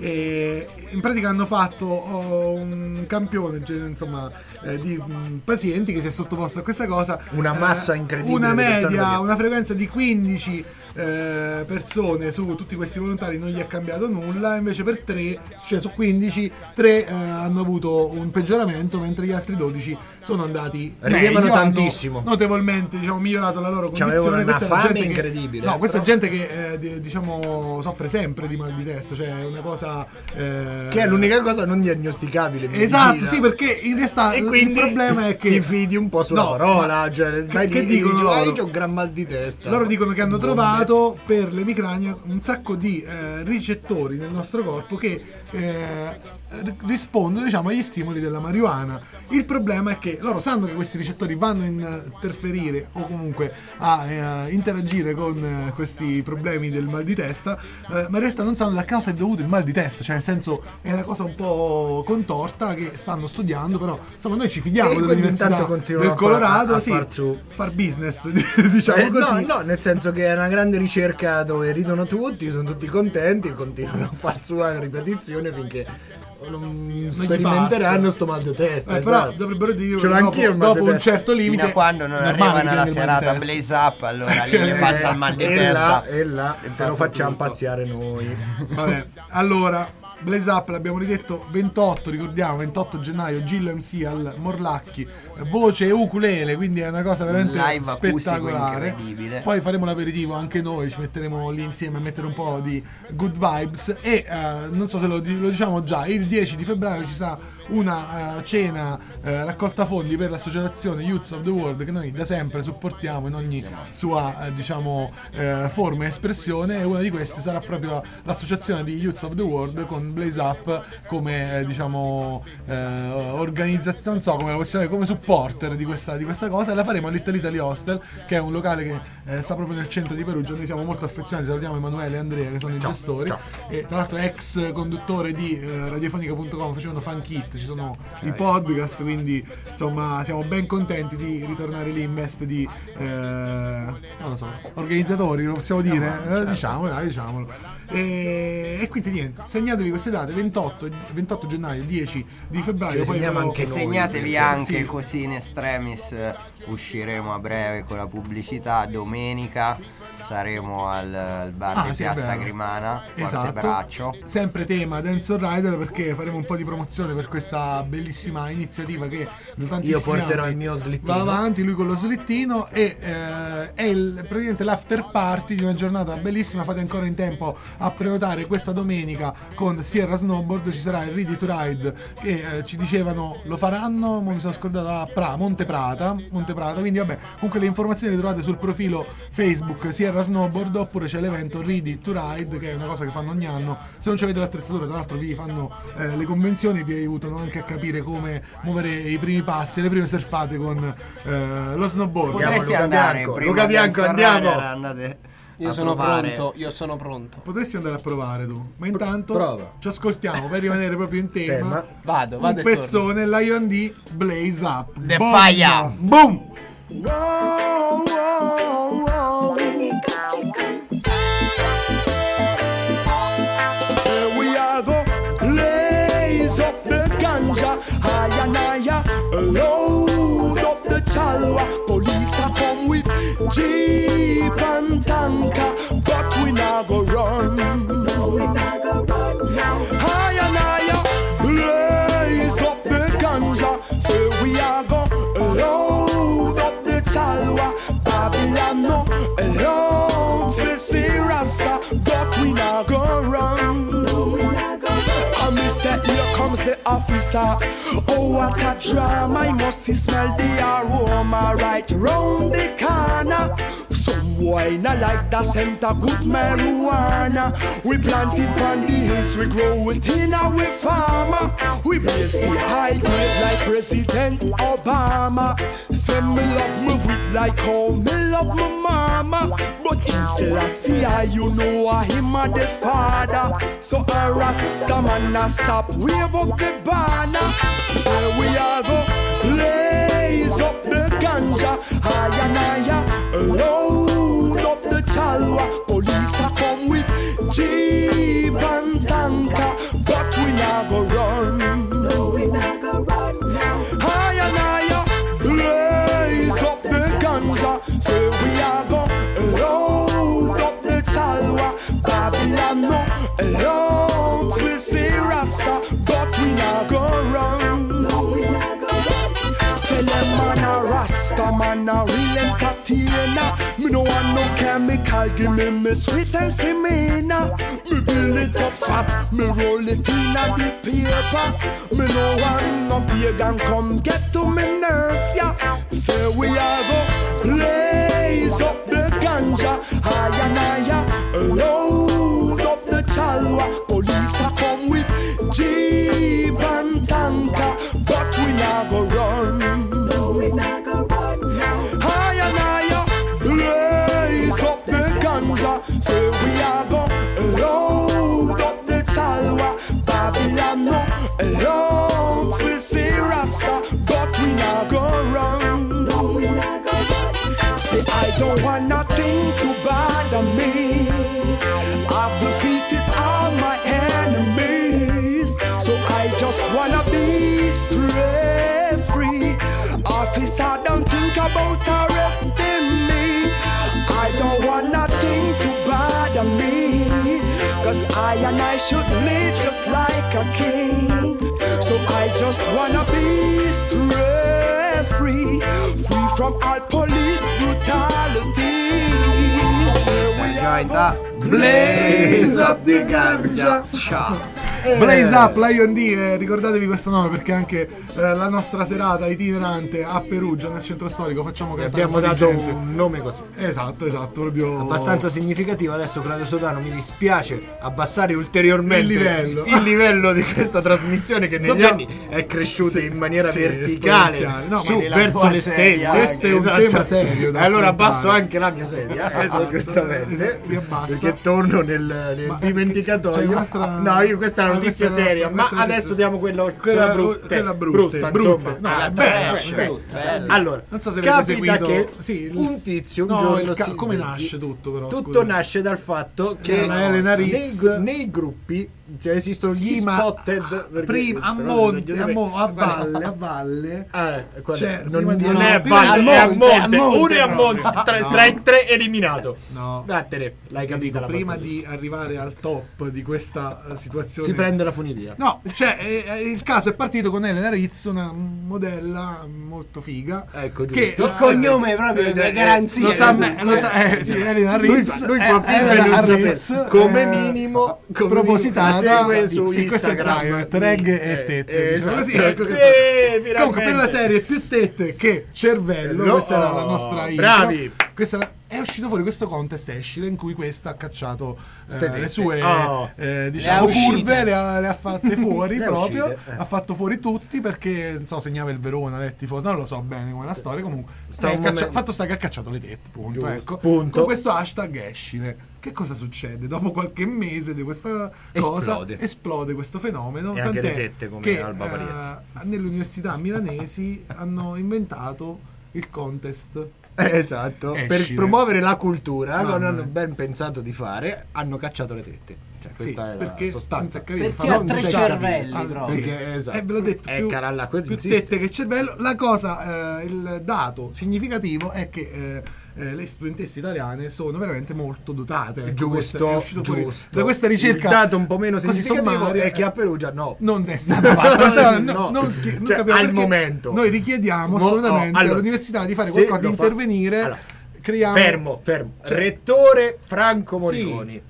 e in pratica hanno fatto oh, un campione, cioè, insomma, eh, di mh, pazienti che si è sottoposto a questa cosa, una massa eh, incredibile, una media, che... una frequenza di quindici eh, persone su tutti questi volontari non gli è cambiato nulla, invece per tre, cioè su quindici, tre eh, hanno avuto un peggioramento, mentre gli altri dodici sono andati ridevano meglio, tantissimo, hanno notevolmente, diciamo, migliorato la loro condizione. C'avevano una questa è fame gente incredibile. Che, no, questa però... è gente che eh, di- diciamo soffre sempre di mal di testa, cioè è una cosa eh... che è l'unica cosa non diagnosticabile. Esatto, medicina. sì, perché in realtà e il quindi problema è che ti fidi un po' sulla no, parola, cioè che, che dicono loro? C'ho un gran mal di testa. Loro dicono che hanno Bombe. trovato per l'emicrania un sacco di eh, ricettori nel nostro corpo che eh, rispondono, diciamo, agli stimoli della marijuana. Il problema è che loro sanno che questi ricettori vanno a interferire o comunque a eh, interagire con eh, questi problemi del mal di testa, eh, ma in realtà non sanno da cosa è dovuto il mal di testa, cioè nel senso è una cosa un po' contorta che stanno studiando, però insomma noi ci fidiamo E dell'Università del Colorado, a, a sì, far su far business, diciamo eh, così. no, no, nel senso che è una grande ricerca dove ridono tutti, sono tutti contenti e continuano a far su a ripetizione finché non sperimenteranno sto mal di testa. Eh, esatto. Però dovrebbero dire ce l'ho dopo, anch'io il mal dopo di un testa. certo limite, fino a quando non normale arrivano che alla tieni il mal di serata testa. Blaze Up, allora lì le passa il mal di e testa là, e là e te passa lo facciamo tutto. passare noi. Vabbè, allora Blaze Up l'abbiamo ridetto ventotto, ricordiamo, ventotto gennaio, Gillo M C al Morlacchi, voce e ukulele, quindi è una cosa veramente live acustico spettacolare. incredibile. Poi faremo l'aperitivo anche noi, ci metteremo lì insieme a mettere un po' di good vibes e eh, non so se lo, lo diciamo già, il dieci di febbraio ci sarà una uh, cena uh, raccolta fondi per l'associazione Youths of the World, che noi da sempre supportiamo in ogni sua uh, diciamo uh, forma e espressione, e una di queste sarà proprio l'associazione di Youths of the World con Blaze Up come uh, diciamo uh, organizzazione, non so come la possiamo dire, come supporter di questa, di questa cosa, e la faremo all'Italy Italy Hostel, che è un locale che uh, sta proprio nel centro di Perugia. Noi siamo molto affezionati, salutiamo Emanuele e Andrea che sono i Ciao, gestori, ciao. e tra l'altro ex conduttore di uh, radiofonica punto com, facevano Fan Kit, ci sono okay. i podcast, quindi insomma siamo ben contenti di ritornare lì in veste di eh, non lo so, organizzatori, lo possiamo dire, no, eh, diciamo, dai, diciamolo. E, e quindi niente, segnatevi queste date, ventotto, ventotto gennaio, dieci di febbraio, Ce le poi segniamo ve lo- anche noi. Segnatevi Sì, anche sì. così in extremis, eh, usciremo a breve con la pubblicità. Domenica saremo al, al bar Ah, di sì, è Piazza vero. Grimana, Esatto, Fortebraccio. sempre tema Dance on Rider, perché faremo un po' di promozione per questa bellissima iniziativa che da tantissimi Io porterò anni il mio slittino. va avanti, lui con lo slittino, e eh, è il, praticamente l'after party di una giornata bellissima. Fate ancora in tempo a prenotare questa domenica con Sierra Snowboard. Ci sarà il Ready to Ride che eh, ci dicevano lo faranno, ma mi sono scordato, a pra, Monte Prata, Monte Prata, quindi vabbè, comunque le informazioni le trovate sul profilo Facebook Sierra Snowboard, oppure c'è l'evento Ready to Ride, che è una cosa che fanno ogni anno. Se non avete l'attrezzatura, tra l'altro vi fanno eh, le convenzioni, vi aiutano anche a capire come muovere i primi passi, le prime surfate con eh, lo snowboard. Potresti Luca andare Bianco, prima Luca di Bianco, Dance on andiamo. Rider, andate Io a sono provare. pronto, io sono pronto. Potresti andare a provare tu, ma intanto Prova. ci ascoltiamo per rimanere proprio in tema. Tema. Vado, Un vado e torno. pezzone, Lion D, Blaze Up. The Boom! Fire. Boom! Here we are go blaze up the ganja, higher and higher, load up the chalwa. Police a come with jeep and tanker, but we not go run. No, we not go run. No. Higher and higher, blaze up the ganja. Say we are go load up the chalwa. officer. Oh, what a drama, I must smell the aroma right round the corner. Some boy not like the scent of good marijuana. We plant it on the hills, we grow it in our farmer. We blaze the high grade like President Obama. Say me love me with like how me love my mama. But King Selassie, you know I him a the father. So a Rasta man a stop, wave up the banner. Say we are go blaze up the ganja, higher and higher, load up the chalwa. Police a come with jeep and tanker, but we not go run. No, we not go run. Higher and higher, blaze up the ganja. Say we are go load up the chalwa. Babylon no love we see Rasta, but we not go run. No, we not go run. Tell them man a Rasta man a real entertainer. Me no want no chemical, give me me sweet sensimina. Me build it up fat, me roll it in a the paper. Me no want no pagan come get to me nerves, yeah. Say we are go blaze up the ganja, higher and higher, load up the chalwa. Police a come with jeep and tanker, but we not go run. No, we not go run. Higher and higher, blaze up the ganja. Say we are go load up the chalwa. Babylon no love we see Rasta, but we not go run. No, we not go run. Say I don't want nothing to bother me. I've defeated all my enemies, so I just wanna be stress free. Officer, don't think about arresting me. I don't want nothing to bother me, cause I and I should live just like a king. So I just wanna be stress free, free from all police brutality. So we are go Blaze up the ganja. Ciao. Blaze Up, Lion D, eh, ricordatevi questo nome perché anche eh, la nostra serata itinerante a Perugia nel centro storico facciamo cantare Abbiamo un po' di dato gente. un nome così Esatto, esatto, proprio abbastanza significativo. Adesso Claudio Sodano mi dispiace abbassare ulteriormente Il livello. il livello di questa trasmissione che negli Dobbiamo- anni è cresciuta Sì, in maniera sì, verticale esponenziale. No, su ma della verso tua le sedia, stelle. questo è un Esatto. tema serio da E allora affrontare. abbasso anche la mia sedia, Esatto. giustamente, Vi abbassa. perché torno nel, nel Ma- dimenticatoio. c'è un'altra- No, io questa è una Ah, notizia questa è una- seria, ma questa è una adesso notizia- diamo quella, Quella- quella brutta, quella brutte, brutta, brutte. insomma. No, Ah, è bella, bella, bella. bella. Allora, Non so se avete capita seguito che sì, il- un tizio un No, giorno il ca- si- come nasce tutto però? tutto scusa. nasce dal fatto che Che la Elena nei, Ritz- nei gruppi cioè, esistono gli Sì, ma spotted perché prima a queste cose monte, bisogna a, mo- a sapere. valle, a valle. Eh, qual è? Cioè, non, prima di- non no, è a prima valle, di- è a monte, monte, a monte uno è a proprio. monte, tre, No. strike tre eliminato. No. Vattene, l'hai capita la Prima battuta. di arrivare al top di questa eh, situazione Si prende la funivia. No, cioè eh, eh, il caso è partito con Elena Ritz, una modella molto figa. Ecco, che giusto. Il cognome proprio eh, di eh, garanzia. Lo sa, me- lo sa eh, sì, Elena Lui Ritz. fa- lui eh, fa finta di Elena non Ritz, sapere. Come eh, minimo, come spropositata minimo, la segue su sì, questa è Instagram. Zionett, reg e Eh, tette. eh, diciamo esatto. così, ecco Sì, che sta- finalmente. Comunque per la serie più tette che cervello, No, questa era la nostra intro. bravi. Questa era- è uscito fuori questo contest escile in cui questa ha cacciato eh, Ste tette. le sue Oh. eh, diciamo Le ha uscite. curve, le ha, le ha fatte fuori Le ha proprio, uscite, eh. ha fatto fuori tutti perché non so, segnava il Verona, le tifosi, non lo so bene come la storia, comunque Sta eh, un caccia- momento- fatto sta che ha cacciato le tette, punto, Giusto, ecco. punto. Con questo hashtag escile. Che cosa succede? Dopo qualche mese di questa cosa Esplode. esplode questo fenomeno, E anche tant'è le tette come che Alba Parietti. eh, nelle università milanesi hanno inventato il contest. Eh, esatto, per Escile. promuovere la cultura, Mamma non hanno mia. ben pensato di fare, hanno cacciato le tette. Cioè, Sì, questa è perché la sostanza. non si è capito, Perché fa- ha non tre si è capito. cervelli Ah, proprio. sì. Perché, esatto. Eh, ve l'ho detto, Eh, più, caralla, quello più insiste. tette che cervello. La cosa, eh, il dato significativo è che eh, eh, le studentesse italiane sono veramente molto dotate. Ecco, Giusto, questo è uscito fuori giusto. da questa ricerca. Il dato un po' meno così significativo sommaria, è che a Perugia no. non è stata fatta. Sa- no, No. non chi- non Cioè, capiamo al perché momento. noi richiediamo Mo- assolutamente no, allora, all'università di fare se qualcosa, di lo fa- intervenire. Allora, creiamo Fermo, fermo. Cioè- Rettore Franco Sì. Moriconi.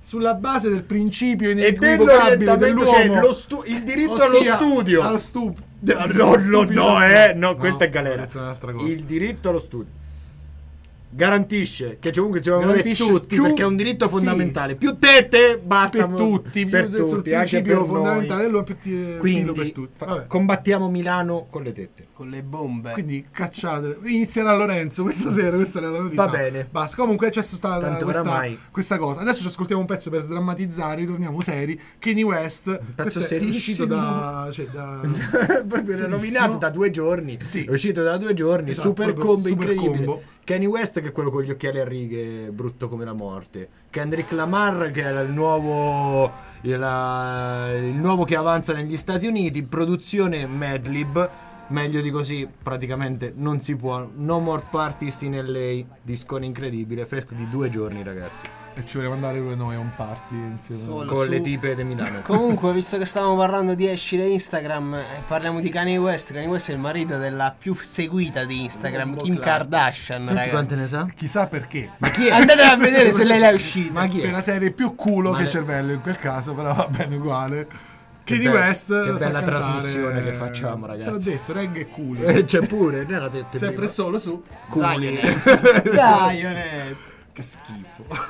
sulla base del principio e inequivocabile dell'uomo, lo stu- il diritto ossia allo studio. Al stu- no, no, no, no, eh, no, questa no, è galera. ho detto un'altra cosa. Il diritto allo studio garantisce che comunque ci devono avere Garantisce tutti più- perché è un diritto sì. fondamentale. Più tette, basta per tutti, per più sul tutti, anche principio per fondamentale noi. lo per, filo Quindi per tutti. fa- Vabbè. combattiamo Milano con le tette. Con le bombe. Quindi cacciate. Inizierà Lorenzo questa sera, questa è la notizia. Va bene. Basta. Comunque c'è stata Tanto questa, oramai. questa cosa. Adesso ci ascoltiamo un pezzo per sdrammatizzare, ritorniamo seri. Kanye West, pezzo questo è serissimo. uscito da cioè da Proprio serissimo. nominato da due giorni. Sì. È uscito da due giorni. Esatto, super proprio combo super incredibile. combo. Kanye West, che è quello con gli occhiali a righe, brutto come la morte. Kendrick Lamar, che era il nuovo il, il nuovo che avanza negli Stati Uniti. Produzione Madlib. Meglio di così praticamente non si può. No More Parties in L A. Discone incredibile, fresco di due giorni, ragazzi. E ci vogliamo andare pure noi a un party insieme. Solo Con su- le tipe di Milano. Comunque, visto che stavamo parlando di esci da Instagram, eh, parliamo di Kanye West. Kanye West è il marito della più seguita di Instagram, Kim Kardashian. Senti ragazzi. quante ne sa? Chissà perché. Ma chi è? Andate a vedere se lei l'ha uscita. Ma chi È è? una serie più culo Ma che le- cervello in quel caso, però va bene uguale. Che Kanye be- West che sa bella cantare- trasmissione che facciamo, ragazzi. Te l'ho detto, reggae e culo. Eh, c'è pure, nella tette Sempre prima. solo su Zionet. Zionet. Che schifo.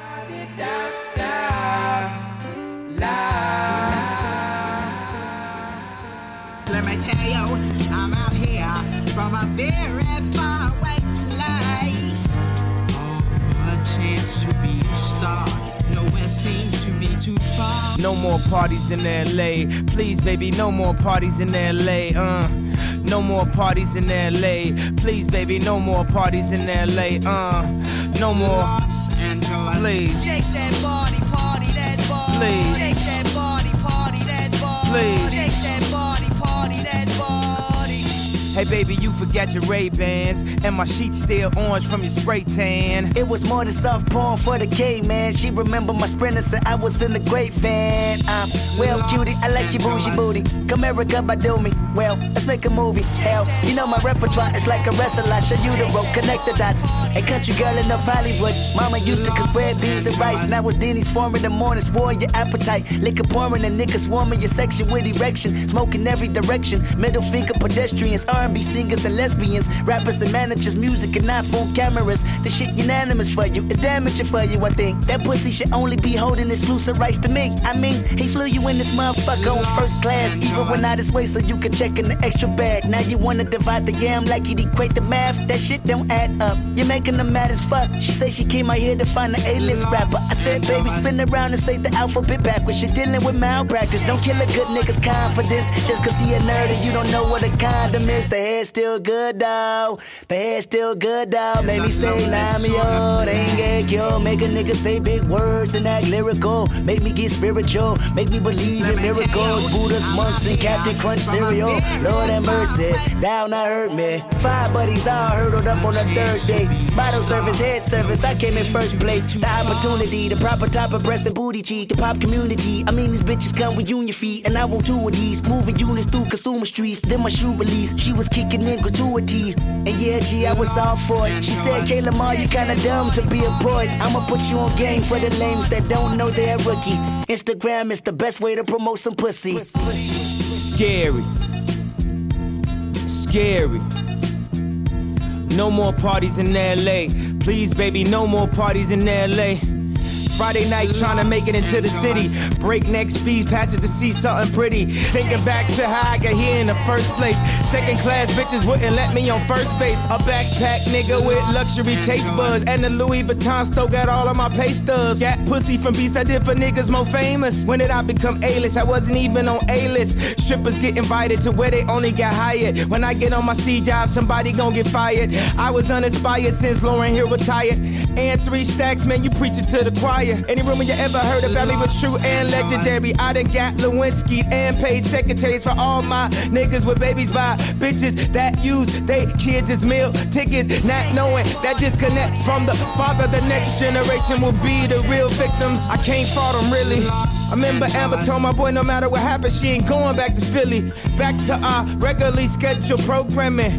Let me tell you, I'm out here from a very far away place. All for a chance to be a star. Nowhere seems to be too far. No more parties in L A. Please, baby, no more parties in L A. Uh, no more parties in L A. Please, baby, no more parties in L A. Uh, no more. Los Angeles. Please, Shake that body, party that body. Please. Shake that body, party that body. Please. Shake that body, party that body. hey baby, you forgot your Ray-Bans, and my sheets still orange from your spray tan. It was more than soft porn for the K-man. She remember my sprinter said I was in the great van. Um, well, cutie, I like your bougie booty. Come here, by do me. Well, let's make a movie. Hell, you know my repertoire is like a wrestler. I show you the rope, connect the dots. A country girl in North Hollywood. Mama used to cook red beans and rice. Now it's Denny's farm in the morning, swore your appetite. Liquor pouring and niggas swarming your section with erection. Smoking every direction. Middle finger pedestrians, R and B singers and lesbians. Rappers and managers, music and iPhone cameras. The shit unanimous for you, it's damaging for you, I think. That pussy should only be holding exclusive rights to me. I mean, he flew you in this motherfucker on first class. Even went out his way so you could check in the extra bag. Now you wanna divide the yam like you'd equate the math. That shit don't add up. You're making them mad as fuck. She say she came out here to find an A-list rapper. I said, baby, spin around and say the alphabet backwards. You're dealing with malpractice. Don't kill a good nigga's confidence just cause he a nerd and you don't know what a condom is. The hair's still good, though. The hair's still good, though. Make me say, nah, me, oh, they ain't get killed. Make a nigga say big words and act lyrical. Make me get spiritual. Make me believe in miracles. Buddhas, monks, and Captain Crunch cereal. Lord have mercy. Down, I hurt me. Five buddies all hurdled up on the third day. Bottle service, head service. I came in first place. The opportunity, the proper type of breast and booty cheek. The pop community. I mean, these bitches come with union feet. And I want two of these. Moving units through consumer streets. Then my shoe release. She was kicking in gratuity. And yeah, G, I was all for it. She said, Kayla Ma, you kinda dumb to be a poet. I'ma put you on game for the lames that don't know they're a rookie. Instagram is the best way to promote some pussy. Scary. Scary. No more parties in L A. Please, baby, no more parties in L A. Friday night trying to make it into the city. Breakneck speed, passage to see something pretty. Thinking back to how I got here in the first place. Second class bitches wouldn't let me on first base. A backpack nigga with luxury taste buds. And the Louis Vuitton still got all of my pay stubs. Got pussy from beats I did for niggas more famous. When did I become A-list? I wasn't even on A-list. Strippers get invited to where they only got hired. When I get on my C job, somebody gon' get fired. I was uninspired since Lauren Hill retired. And three stacks, man, you preaching to the choir. Any rumor you ever heard about me was true and legendary. I done got Lewinsky and paid secretaries for all my niggas with babies by bitches that use they kids as meal tickets. Not knowing that disconnect from the father, the next generation will be the real victims. I can't fault them really. I remember Amber told my boy no matter what happens, she ain't going back to Philly. Back to our regularly scheduled programming.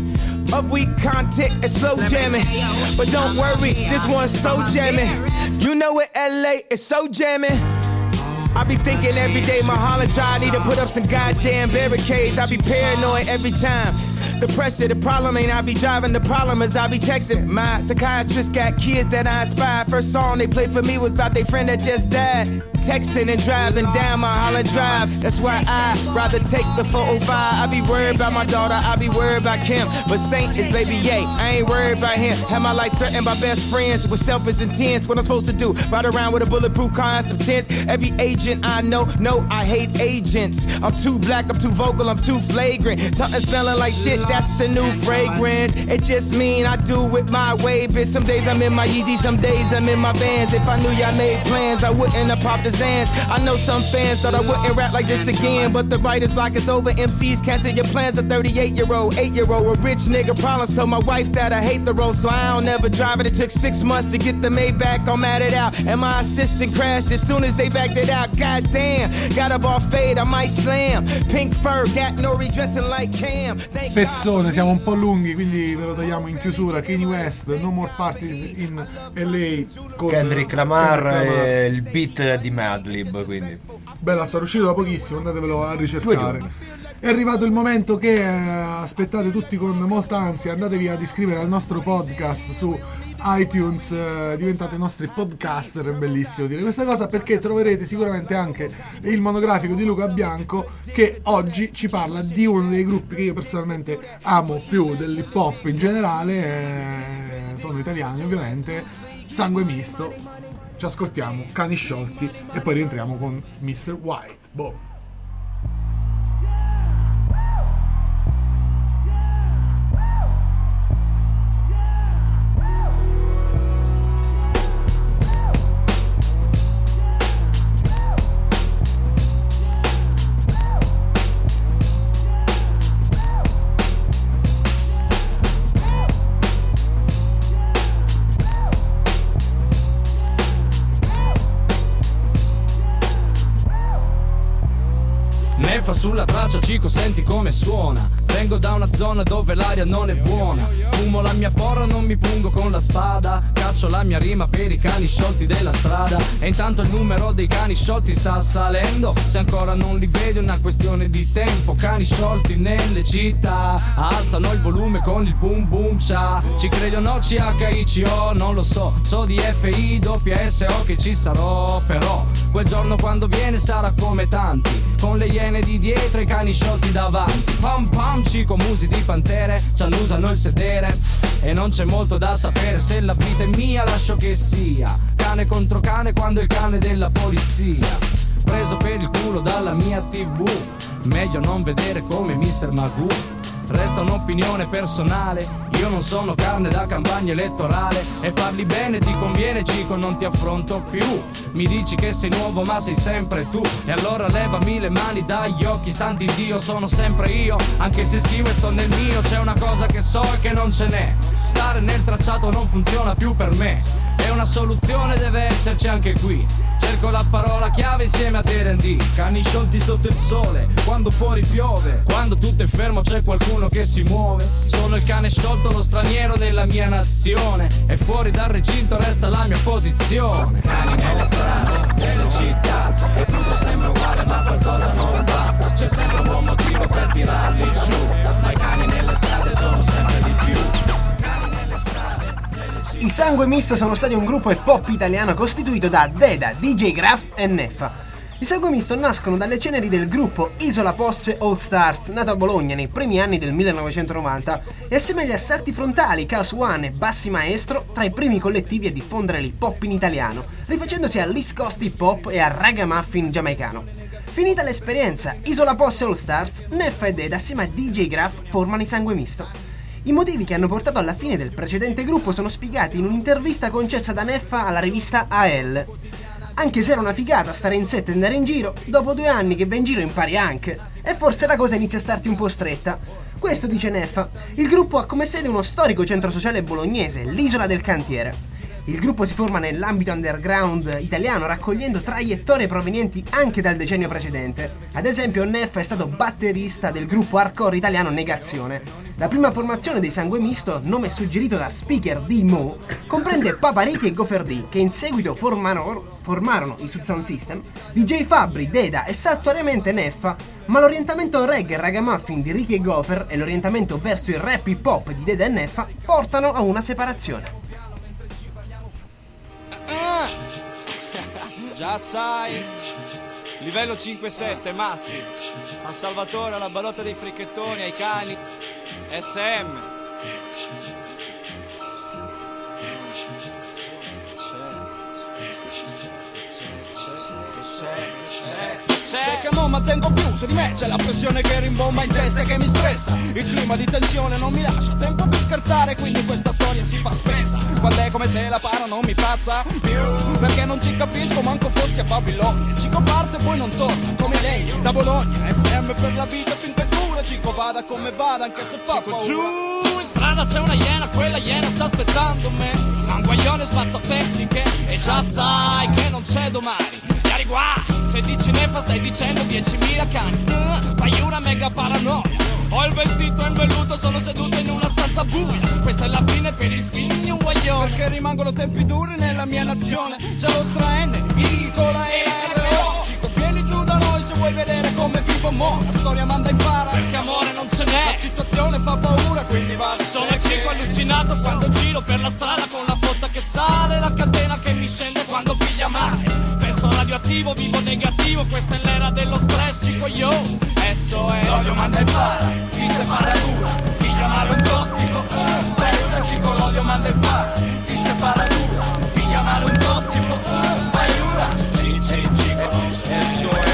of weak content and slow jamming. But don't worry, this one's so jamming. You know in L A it's so jamming. I be thinking every day Mulholland Drive need to put up some goddamn barricades. I be paranoid every time. The pressure, the problem ain't I be driving. The problem is I be texting. My psychiatrist got kids that I inspired. First song they played for me was about their friend that just died. Texting and driving down Mulholland Drive. That's why I rather take the four oh five. I be worried about my daughter, I be worried about Kim. But Saint is baby yay, I ain't worried about him. Had my life threatened by best friends with selfish intents. What I'm supposed to do? Ride around with a bulletproof car and some tents. Every agent I know, no, I hate agents. I'm too black, I'm too vocal, I'm too flagrant. Something smelling like shit, that's the new fragrance. It just mean I do it my way, bitch. Some days I'm in my Yeezy, some days I'm in my Vans. If I knew y'all made plans, I wouldn't have popped the Zans. I know some fans thought I wouldn't rap like this again, but the writer's block is over. M Cs cancel your plans. A thirty-eight year old, eight year old, a rich nigga problems. Told my wife that I hate the road, so I don't ever drive it. It took six months to get the Maybach, I'm mad it out. And my assistant crashed as soon as they backed it out. God damn, got up off fade, I might slam. Pink fur, got no redressing like Cam. Pezzone, siamo un po' lunghi, quindi ve lo tagliamo in chiusura. Kanye West, No More Parties in L A con Kendrick Lamar, Kendrick Lamar. E il beat di Madlib, quindi bella, sarà uscito da pochissimo, andatevelo a ricercare. È arrivato il momento che eh, aspettate tutti con molta ansia. Andatevi ad iscrivere al nostro podcast su iTunes, eh, diventate nostri podcaster. È bellissimo dire questa cosa, perché troverete sicuramente anche il monografico di Luca Bianco, che oggi ci parla di uno dei gruppi che io personalmente amo più dell'hip hop in generale, eh, sono italiani ovviamente, Sangue Misto. Ci ascoltiamo Cani Sciolti e poi rientriamo con mister White. Boh. Fa sulla traccia, Cico, senti come suona. Vengo da una zona dove l'aria non è buona. Fumo la mia porra, non mi pungo con la spada. Caccio la mia rima per i cani sciolti della strada. E intanto il numero dei cani sciolti sta salendo. Se ancora non li vedi è una questione di tempo. Cani sciolti nelle città alzano il volume con il boom boom cha. Ci credi o no, C H I C O, non lo so. So di F I W S O che ci sarò. Però quel giorno quando viene sarà come tanti, con le iene di dietro e i cani sciolti davanti. Pam pam, Cico, musi di pantere ci annusano il sedere. E non c'è molto da sapere, se la vita è mia lascio che sia cane contro cane quando è il cane della polizia. Preso per il culo dalla mia tivù, meglio non vedere come mister Magoo. Resta un'opinione personale, io non sono carne da campagna elettorale. E parli bene ti conviene, Cico, non ti affronto più. Mi dici che sei nuovo ma sei sempre tu. E allora levami le mani dagli occhi, santi Dio, sono sempre io. Anche se schivo e sto nel mio, c'è una cosa che so e che non ce n'è. Stare nel tracciato non funziona più per me. E una soluzione deve esserci anche qui. Cerco la parola chiave insieme a D and D. Cani sciolti sotto il sole, quando fuori piove. Quando tutto è fermo c'è qualcuno che si muove. Sono il cane sciolto, lo straniero della mia nazione. E fuori dal recinto resta la mia posizione. Cani nelle strade, nelle città. E tutto sembra uguale ma qualcosa non va. C'è sempre un buon motivo per tirarli giù. Ma i cani nelle strade sono sempre di più. I Sangue Misto sono stati un gruppo hip hop italiano costituito da Deda, D J Graff e Neffa. I Sangue Misto nascono dalle ceneri del gruppo Isola Posse All Stars, nato a Bologna nei primi anni del millenovecentonovanta, e assomiglia a Salti Frontali, Chaos One e Bassi Maestro tra i primi collettivi a diffondere l'hip hop in italiano, rifacendosi all'East Coast hip hop e al ragamuffin giamaicano. Finita l'esperienza Isola Posse All Stars, Neffa e Deda assieme a D J Graff formano i Sangue Misto. I motivi che hanno portato alla fine del precedente gruppo sono spiegati in un'intervista concessa da Neffa alla rivista A L. Anche se era una figata stare in set e andare in giro, dopo due anni che vai in giro impari anche. E forse la cosa inizia a starti un po' stretta. Questo dice Neffa. Il gruppo ha come sede uno storico centro sociale bolognese, l'Isola del Cantiere. Il gruppo si forma nell'ambito underground italiano, raccogliendo traiettorie provenienti anche dal decennio precedente. Ad esempio, Neffa è stato batterista del gruppo hardcore italiano Negazione. La prima formazione dei Sangue Misto, nome suggerito da speaker di Mo, comprende Papa Ricky e Gopher D, che in seguito formarono, formarono i Sud Sound System, D J Fabbri, Deda e saltuariamente Neffa, ma l'orientamento reggae e ragamuffin di Ricky e Gopher e l'orientamento verso il rap hip hop di Deda e Neffa portano a una separazione. Ah, già sai, livello cinque sette, Massive, a Salvatore, alla ballotta dei fricchettoni, ai cani, S M. C'è che non mantengo più, su di me c'è la pressione che rimbomba in testa e che mi stressa. Il clima di tensione non mi lascia tempo per scherzare, quindi questa storia si fa spessa. Quando è come se la para non mi passa più, perché non ci capisco manco fossi a Babilonia. Il Cico parte e poi non torna, come lei da Bologna. S M per la vita finché dura, Cico vada come vada anche se fa paura. Giù in strada c'è una iena, quella iena sta aspettando me. Un guaglione spazza tecniche e già sai che non c'è domani. Qua, se dici Neffa stai dicendo diecimila cani. uh, Fai una mega paranoia. Ho il vestito in velluto, sono seduto in una stanza buia. Questa è la fine per il film di un guaglione, perché rimangono tempi duri nella mia nazione. C'è lo stra N, I con la E la R O. Cico vieni giù da noi se vuoi vedere come vivo mo. La storia manda impara, perché amore non ce n'è. La situazione fa paura, quindi vado. Sono il Cico allucinato quando giro per la strada, con la fotta che sale, la catena che mi scende quando piglia male. Sono radioattivo, vivo negativo, questa è l'era dello stress, Cico yo, S O S. L'odio manda in para, chi separa dura, piglia male un tottico. Fai una Cico, l'odio manda in para, chi separa dura, piglia male un tottico. Fai una Cico, Cico, S O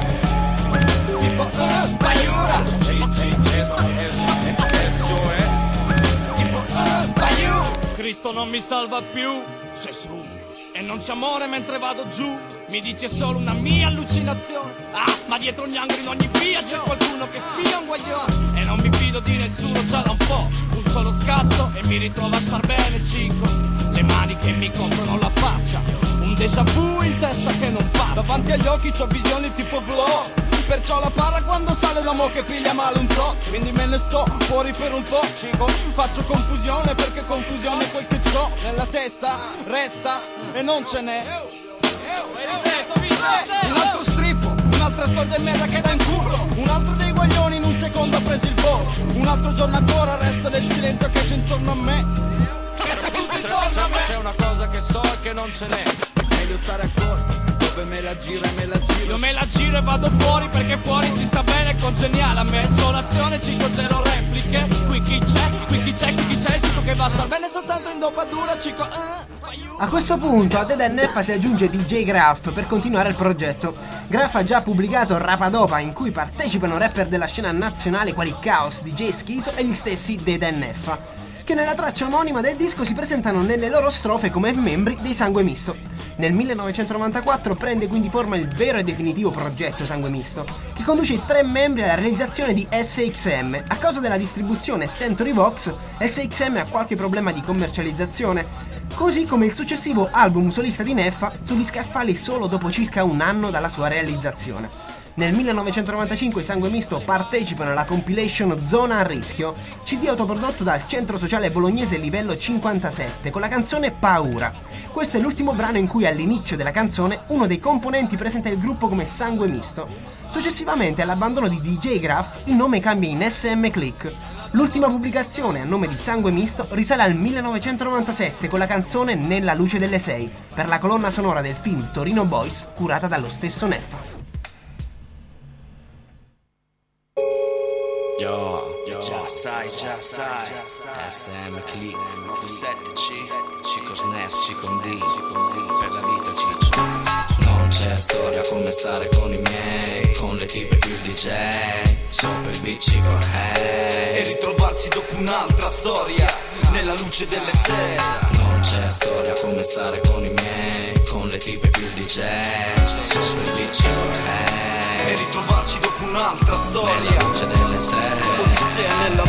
S. Tipo, fai una Cico, Cico, S O S. Tipo, fai una. Cristo non mi salva più, Gesù. E non c'è amore mentre vado giù, mi dice solo una mia allucinazione. Ah, ma dietro ogni angolo in ogni via c'è qualcuno che spia un guaglione. E non mi fido di nessuno già da un po', un solo scazzo e mi ritrovo a star bene, Cico. Le mani che mi coprono la faccia, un déjà vu in testa che non passa. Davanti agli occhi c'ho visioni tipo glow, perciò la para quando sale da mo' che piglia male un tot. Quindi me ne sto fuori per un po', Cico. Faccio confusione perché confusione è quel che c'ho nella testa, resta e non ce n'è. Un altro strippo, un'altra storia di merda che dà in culo. Un altro dei guaglioni in un secondo ha preso il volo. Un altro giorno ancora resta del silenzio che c'è intorno a me. Che c'è tutto intorno a me. C'è una cosa che so e che non ce n'è, meglio stare accorti. Dove me la giro e me la giro. Io me la giro e vado fuori perché fuori si sta bene, congeniale a me. Solazione, cinque zero repliche. Qui chi c'è, qui chi c'è, qui chi c'è. Il Cico che va a star bene soltanto in dopadura, Cico. Uh, a questo punto a Deda e Neffa si aggiunge D J Graff per continuare il progetto. Graff ha già pubblicato Rapadopa, in cui partecipano rapper della scena nazionale quali Chaos, D J Schizo e gli stessi Deda e Neffa, che nella traccia omonima del disco si presentano nelle loro strofe come membri dei Sangue Misto. Nel millenovecentonovantaquattro prende quindi forma il vero e definitivo progetto Sangue Misto, che conduce i tre membri alla realizzazione di S X M. A causa della distribuzione Century Vox, S X M ha qualche problema di commercializzazione, così come il successivo album solista di Neffa, sugli scaffali solo dopo circa un anno dalla sua realizzazione. Nel millenovecentonovantacinque i Sangue Misto partecipano alla compilation Zona a Rischio, C D autoprodotto dal Centro Sociale Bolognese livello cinquantasette, con la canzone Paura. Questo è l'ultimo brano in cui all'inizio della canzone uno dei componenti presenta il gruppo come Sangue Misto. Successivamente all'abbandono di D J Graff il nome cambia in S M Click. L'ultima pubblicazione a nome di Sangue Misto risale al millenovecentonovantasette con la canzone Nella luce delle sei, per la colonna sonora del film Torino Boys curata dallo stesso Neffa. Yo, yo, già sai, già sai, S M Click, nove sette C, Cico S N E S, Cico D, per la vita Ciccio. Non c'è storia come stare con i miei, con le tipe più il D J, sopra il beat Cico hey. E ritrovarsi dopo un'altra storia, nella luce delle sei. Non c'è storia come stare con i miei, con le tipe più il D J, sopra il beat Cico hey. E ritrovarci dopo un'altra storia, nella luce delle sei. Odissea nella notte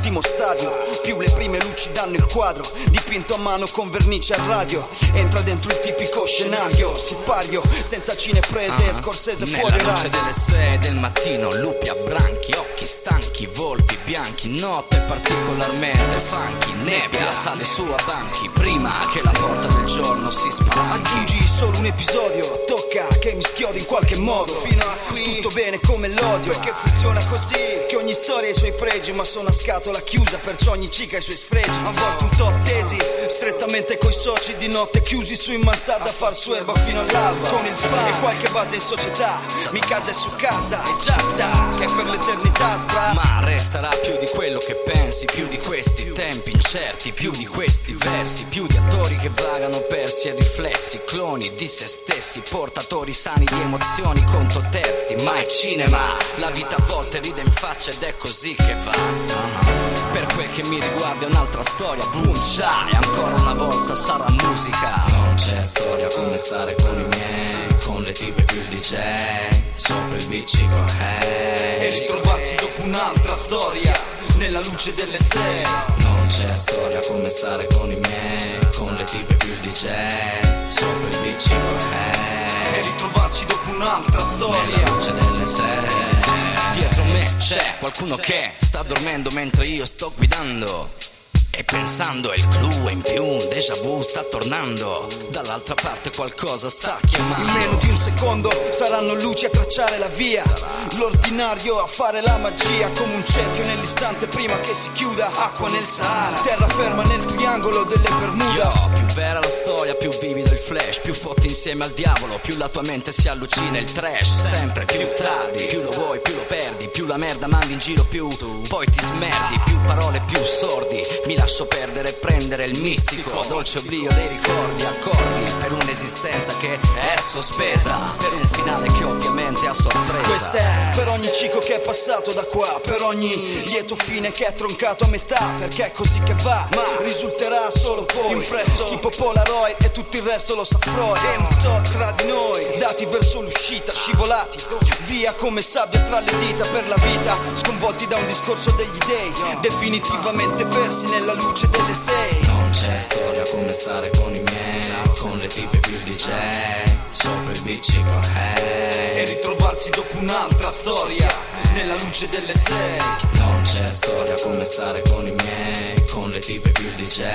l'ultimo stadio. Più le prime luci danno il quadro, dipinto a mano con vernice a radio. Entra dentro il tipico scenario, sipario, senza cineprese, Ah, scorsese nella fuori luce orario. delle sei del mattino, lupi a branchi, occhi stanchi, volti bianchi, notte particolarmente funky, nebbia sale su a banchi, prima che la porta del giorno si spalanchi. Aggiungi solo un episodio, tocca che mi schiodi in qualche modo. Fino a qui tutto bene come l'odio, perché funziona così, che ogni storia ha i suoi pregi, ma sono a scatola chiusa, perciò ogni cica ha i suoi sfregi. A volte un tot tesi, strettamente coi soci, di notte chiusi su in mansarda a far su erba fino all'alba. Con il fa e qualche base in società, mi casa è su casa e già sa che è per l'eternità sbra. Ma resterà più di quello che pensi, più di questi tempi incerti, più di questi versi, più di attori che vagano persi e riflessi, cloni di se stessi, portatori sani di emozioni conto terzi. Ma è cinema, la vita a volte ride in faccia ed è così che va. Uh-huh. Per quel che mi riguarda è un'altra storia, buncia, e ancora una volta sarà musica. Non c'è storia come stare con i miei, con le tipe più il D J, sopra il biciclo, hey. E ritrovarsi dopo un'altra storia, nella luce delle sei. Non c'è storia come stare con i miei, con le tipe più il D J, sopra il biciclo, hey. E ritrovarci dopo un'altra storia, nella luce delle sei. Dietro me c'è qualcuno che sta dormendo mentre io sto guidando, e pensando è il clou, e in più un déjà vu sta tornando, dall'altra parte qualcosa sta chiamando. In meno di un secondo saranno luci a tracciare la via, l'ordinario a fare la magia, come un cerchio nell'istante prima che si chiuda. Acqua nel Sahara, terraferma nel triangolo delle Bermuda. Yo, più vera la storia, più vivido il flash, più fotti insieme al diavolo, più la tua mente si allucina il trash. Sempre più tardi, più lo vuoi, più lo perdi, più la merda mandi in giro, più poi ti smerdi, più parole, più sordi. Mi lascio perdere e prendere il mistico, dolce oblio dei ricordi, accordi per un'esistenza che è sospesa, per un finale che ovviamente ha sorpresa. Questa è per ogni cico che è passato da qua, per ogni lieto fine che è troncato a metà, perché è così che va, ma risulterà solo poi impresso tipo Polaroid, e tutto il resto lo sa Freud. È un tot tra di noi, dati verso l'uscita, scivolati via come sabbia tra le dita per la vita, sconvolti da un discorso degli dei, definitivamente persi nella luce delle sei. Non c'è storia come stare con i miei, con le tipe più il D J, sopra il biciclo, hey. E ritrovarsi dopo un'altra storia, nella luce delle sei. Non c'è storia come stare con i miei, con le tipe più il D J,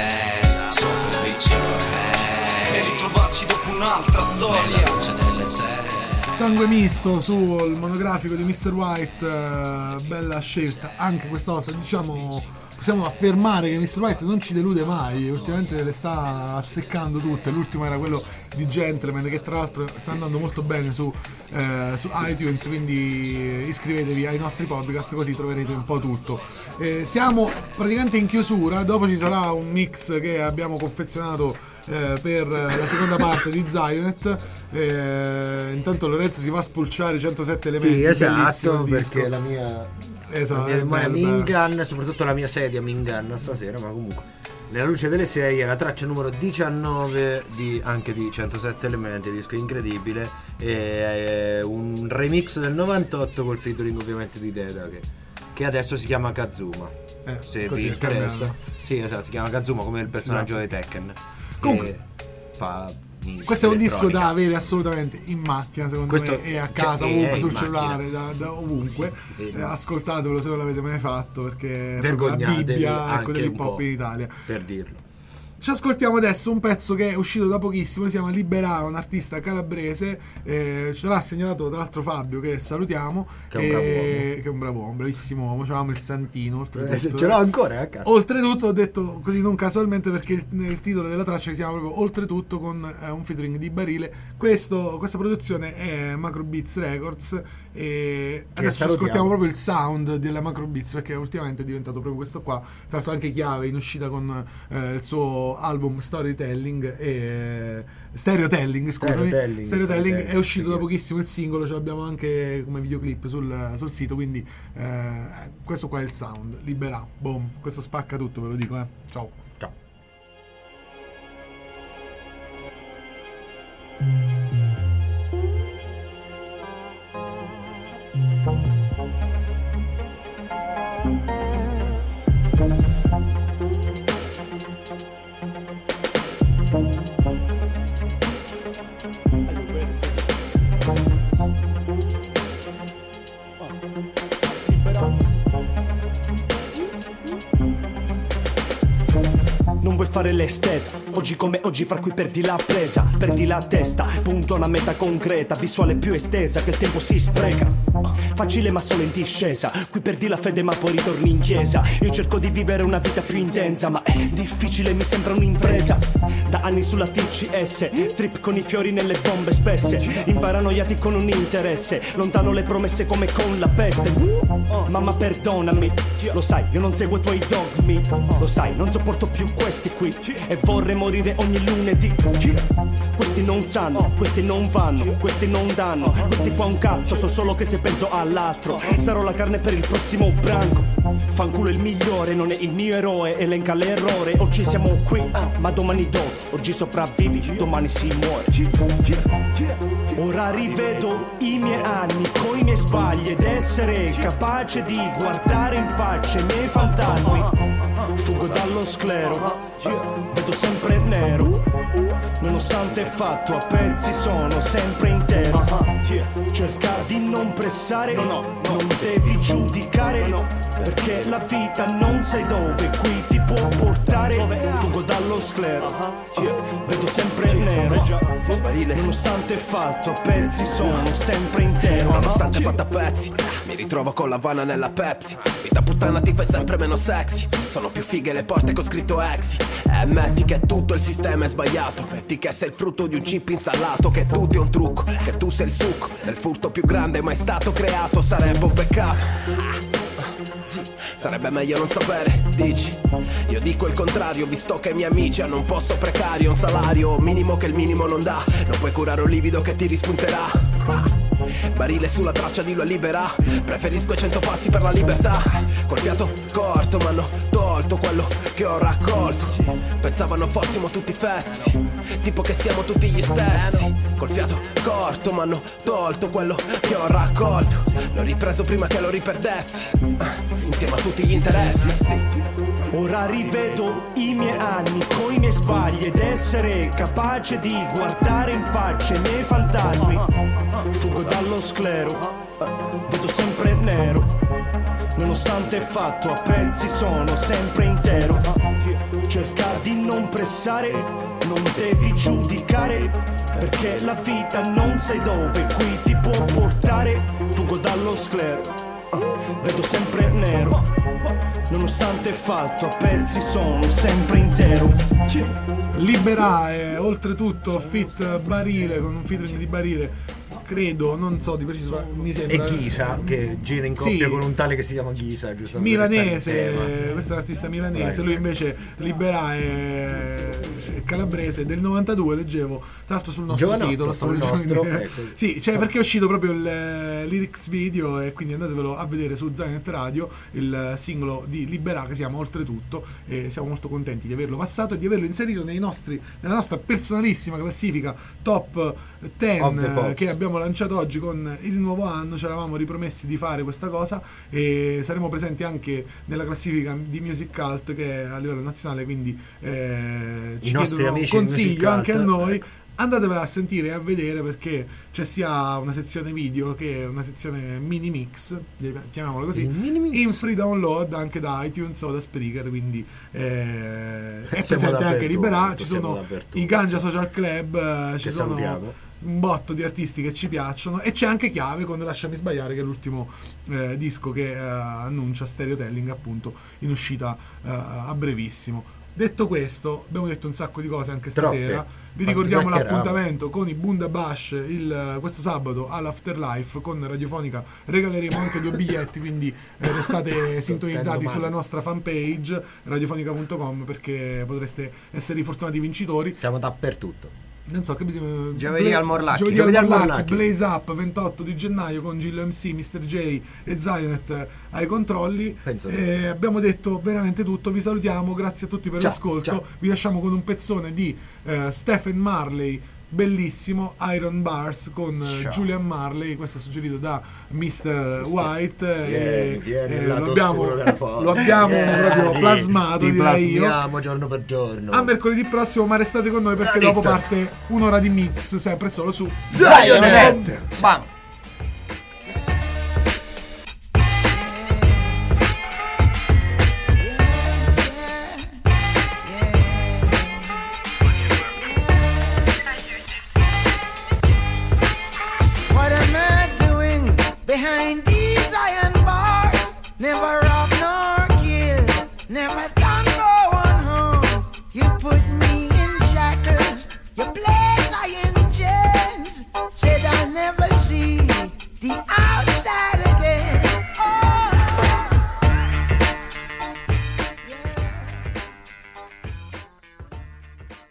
sopra il biciclo, hey. E ritrovarci dopo un'altra storia, nella luce delle sei. Sangue misto sul monografico di mister White, uh, bella scelta anche questa volta, diciamo. Possiamo affermare che mister White non ci delude mai, ultimamente le sta azzeccando tutte. L'ultimo era quello di Gentleman, che tra l'altro sta andando molto bene su, eh, su iTunes, quindi iscrivetevi ai nostri podcast così troverete un po' tutto. Eh, siamo praticamente in chiusura, dopo ci sarà un mix che abbiamo confezionato eh, per la seconda parte di Zionet. Eh, intanto Lorenzo si va a spulciare centosette elementi. Sì, esatto, perché perché la mia... Esatto, la mia, bello, mi bello. inganna, soprattutto la mia sedia mi inganna stasera, ma comunque nella luce delle sei è la traccia numero diciannove di, anche di centosette elementi, disco incredibile, e è un remix del novantotto col featuring ovviamente di Deda che, che adesso si chiama Kazuma, eh, se così vi il interessa. cambiale. Sì, esatto, si chiama Kazuma come il personaggio Esatto. dei Tekken. Comunque, e fa questo è un disco elettronica. da avere assolutamente in macchina, secondo Questo- me, e a casa, cioè, ovunque, è sul in cellulare, da, da ovunque. Sì, Eh, no. ascoltatelo se non l'avete mai fatto, perché è proprio la Vergognatevi Bibbia, ecco, anche dell'hip un hop po', in Italia. per dirlo. Ci ascoltiamo adesso un pezzo che è uscito da pochissimo, si chiama Libera, un artista calabrese, eh, ce l'ha segnalato tra l'altro Fabio, che salutiamo, Che è un bravo uomo. che è un bravo uomo, bravissimo uomo, c'avevamo il Santino, oltretutto. Eh, se ce l'ho ancora a casa. Oltretutto ho detto così non casualmente, perché il, il titolo della traccia si chiama proprio Oltretutto, con eh, un featuring di Barile. Questo, questa produzione è Macro Beats Records, e adesso salutiamo. ascoltiamo proprio il sound della Macro Beats, perché ultimamente è diventato proprio questo qua, tra l'altro anche Chiave in uscita con eh, il suo album Storytelling e Stereotelling, scusami Stereotelling, Stereotelling, Stereotelling, è uscito sì. da pochissimo il singolo, ce l'abbiamo anche come videoclip sul, sul sito, quindi eh, questo qua è il sound, Libera, boom, questo spacca tutto, ve lo dico, eh. Ciao. Ciao. Non vuoi fare l'esteta, oggi come oggi fra cui perdi la presa, perdi la testa, punto a una meta concreta, visuale più estesa che il tempo si spreca. Facile ma solo in discesa, qui perdi la fede ma poi ritorni in chiesa. Io cerco di vivere una vita più intensa, ma è difficile, mi sembra un'impresa. Da anni sulla T C S, trip con i fiori nelle bombe spesse, imparanoiati con un interesse, lontano le promesse come con la peste. Mamma perdonami, lo sai, io non seguo i tuoi dogmi, lo sai, non sopporto più questi qui e vorrei morire ogni lunedì. Questi non sanno, questi non vanno, questi non danno, questi qua un cazzo, so solo che se penso all'altro sarò la carne per il prossimo branco. Fanculo il migliore, non è il mio eroe, elenca l'errore. Oggi siamo qui, ma domani dove? Oggi sopravvivi, domani si muore. Ora rivedo i miei anni coi miei sbagli ed essere capace di guardare in faccia i miei fantasmi. Fuggo dallo sclero, vedo sempre nero, nonostante fatto a pezzi sono sempre intero. Cerca di non pressare, non devi giudicare, perché la vita non sai dove qui ti può portare. Fuggo dallo sclero, vedo sempre nero, nonostante fatto a pezzi sono sempre intero. Nonostante fatto a pezzi, mi ritrovo con l'Havana nella Pepsi. Vita puttana ti fai sempre meno sexy, sono più fighe le porte con scritto exit. E metti che tutto il sistema è sbagliato, metti che sei il frutto di un chip insalato, che tutto è un trucco, che tu sei il succo del furto più grande mai stato creato. Sarebbe un peccato, sarebbe meglio non sapere, dici? Io dico il contrario, visto che i miei amici hanno un posto precario, un salario minimo che il minimo non dà, non puoi curare un livido che ti rispunterà. Barile sulla traccia di lo libera, preferisco i cento passi per la libertà. Col fiato corto m'hanno tolto quello che ho raccolto. Pensavano fossimo tutti fessi, tipo che siamo tutti gli stessi. Col fiato corto m'hanno tolto quello che ho raccolto. L'ho ripreso prima che lo riperdessi, insieme a tutti gli interessi. Ora rivedo i miei anni coi miei sbagli ed essere capace di guardare in faccia i miei fantasmi. Fuggo dallo sclero, vedo sempre nero, nonostante fatto a pezzi sono sempre intero. Cerca di non pressare, non devi giudicare, perché la vita non sai dove qui ti può portare. Fuggo dallo sclero, vedo sempre nero, nonostante fatto a pezzi sono sempre intero. Libera è oltretutto fit Barile, con un featuring di Barile, credo, non so di preciso, mi sembra. E Ghisa, che gira in coppia sì, con un tale che si chiama Ghisa, giusto? Milanese, questo è un artista milanese. Vai. Lui invece Libera è, è calabrese, del novantadue, leggevo, tra l'altro sul nostro Giovanotto, sito, lo stavo sul leggendo. nostro, ecco. Sì, cioè So. perché è uscito proprio il eh, lyrics video, e quindi andatevelo a vedere su Zionet Radio, il singolo di Libera che si chiama Oltretutto, e siamo molto contenti di averlo passato e di averlo inserito nei nostri, nella nostra personalissima classifica top dieci eh, che abbiamo lanciato oggi con il nuovo anno. Ci eravamo ripromessi di fare questa cosa e saremo presenti anche nella classifica di Music Cult, che è a livello nazionale, quindi eh, ci I nostri chiedono amici di Music consiglio anche a Cult, noi. ecco. Andatevela a sentire e a vedere, perché c'è sia una sezione video che una sezione mini mix, chiamiamola così, in free download anche da iTunes o da Spreaker, quindi eh, è presente anche Libera. Ci sono i Ganja Social Club, eh, ci sono salutiamo. un botto di artisti che ci piacciono, e c'è anche Chiave con Lasciami Sbagliare, che è l'ultimo eh, disco che eh, annuncia Stereotelling, appunto, in uscita eh, a brevissimo. Detto questo, abbiamo detto un sacco di cose anche stasera. Troppe. Vi ricordiamo Quanti l'appuntamento con i Bunda Bash il, questo sabato all'Afterlife con Radiofonica. Regaleremo anche due biglietti, quindi eh, restate sintonizzati sulla nostra fanpage radiofonica punto com, perché potreste essere i fortunati vincitori. Siamo dappertutto. Non so che Giovedì Bla- al Morlacchi. Giovedì, Giovedì al al Morlacchi, Morlacchi. Blaze Up ventotto di gennaio con Gillo M C, mister J e Zionet ai controlli. Eh, abbiamo detto veramente tutto. Vi salutiamo, grazie a tutti per Ciao, l'ascolto. ciao. Vi lasciamo con un pezzone di eh, Stephen Marley, bellissimo Iron Bars con Ciao. Julian Marley, questo è suggerito da mister White. Vieni, e, vieni, e il lo lato abbiamo, oscuro della forza. lo abbiamo Vieni, proprio plasmato, ti direi io. plasmiamo giorno per giorno. A mercoledì prossimo, ma restate con noi perché Granit. dopo parte un'ora di mix, sempre solo su Zionet. Bam.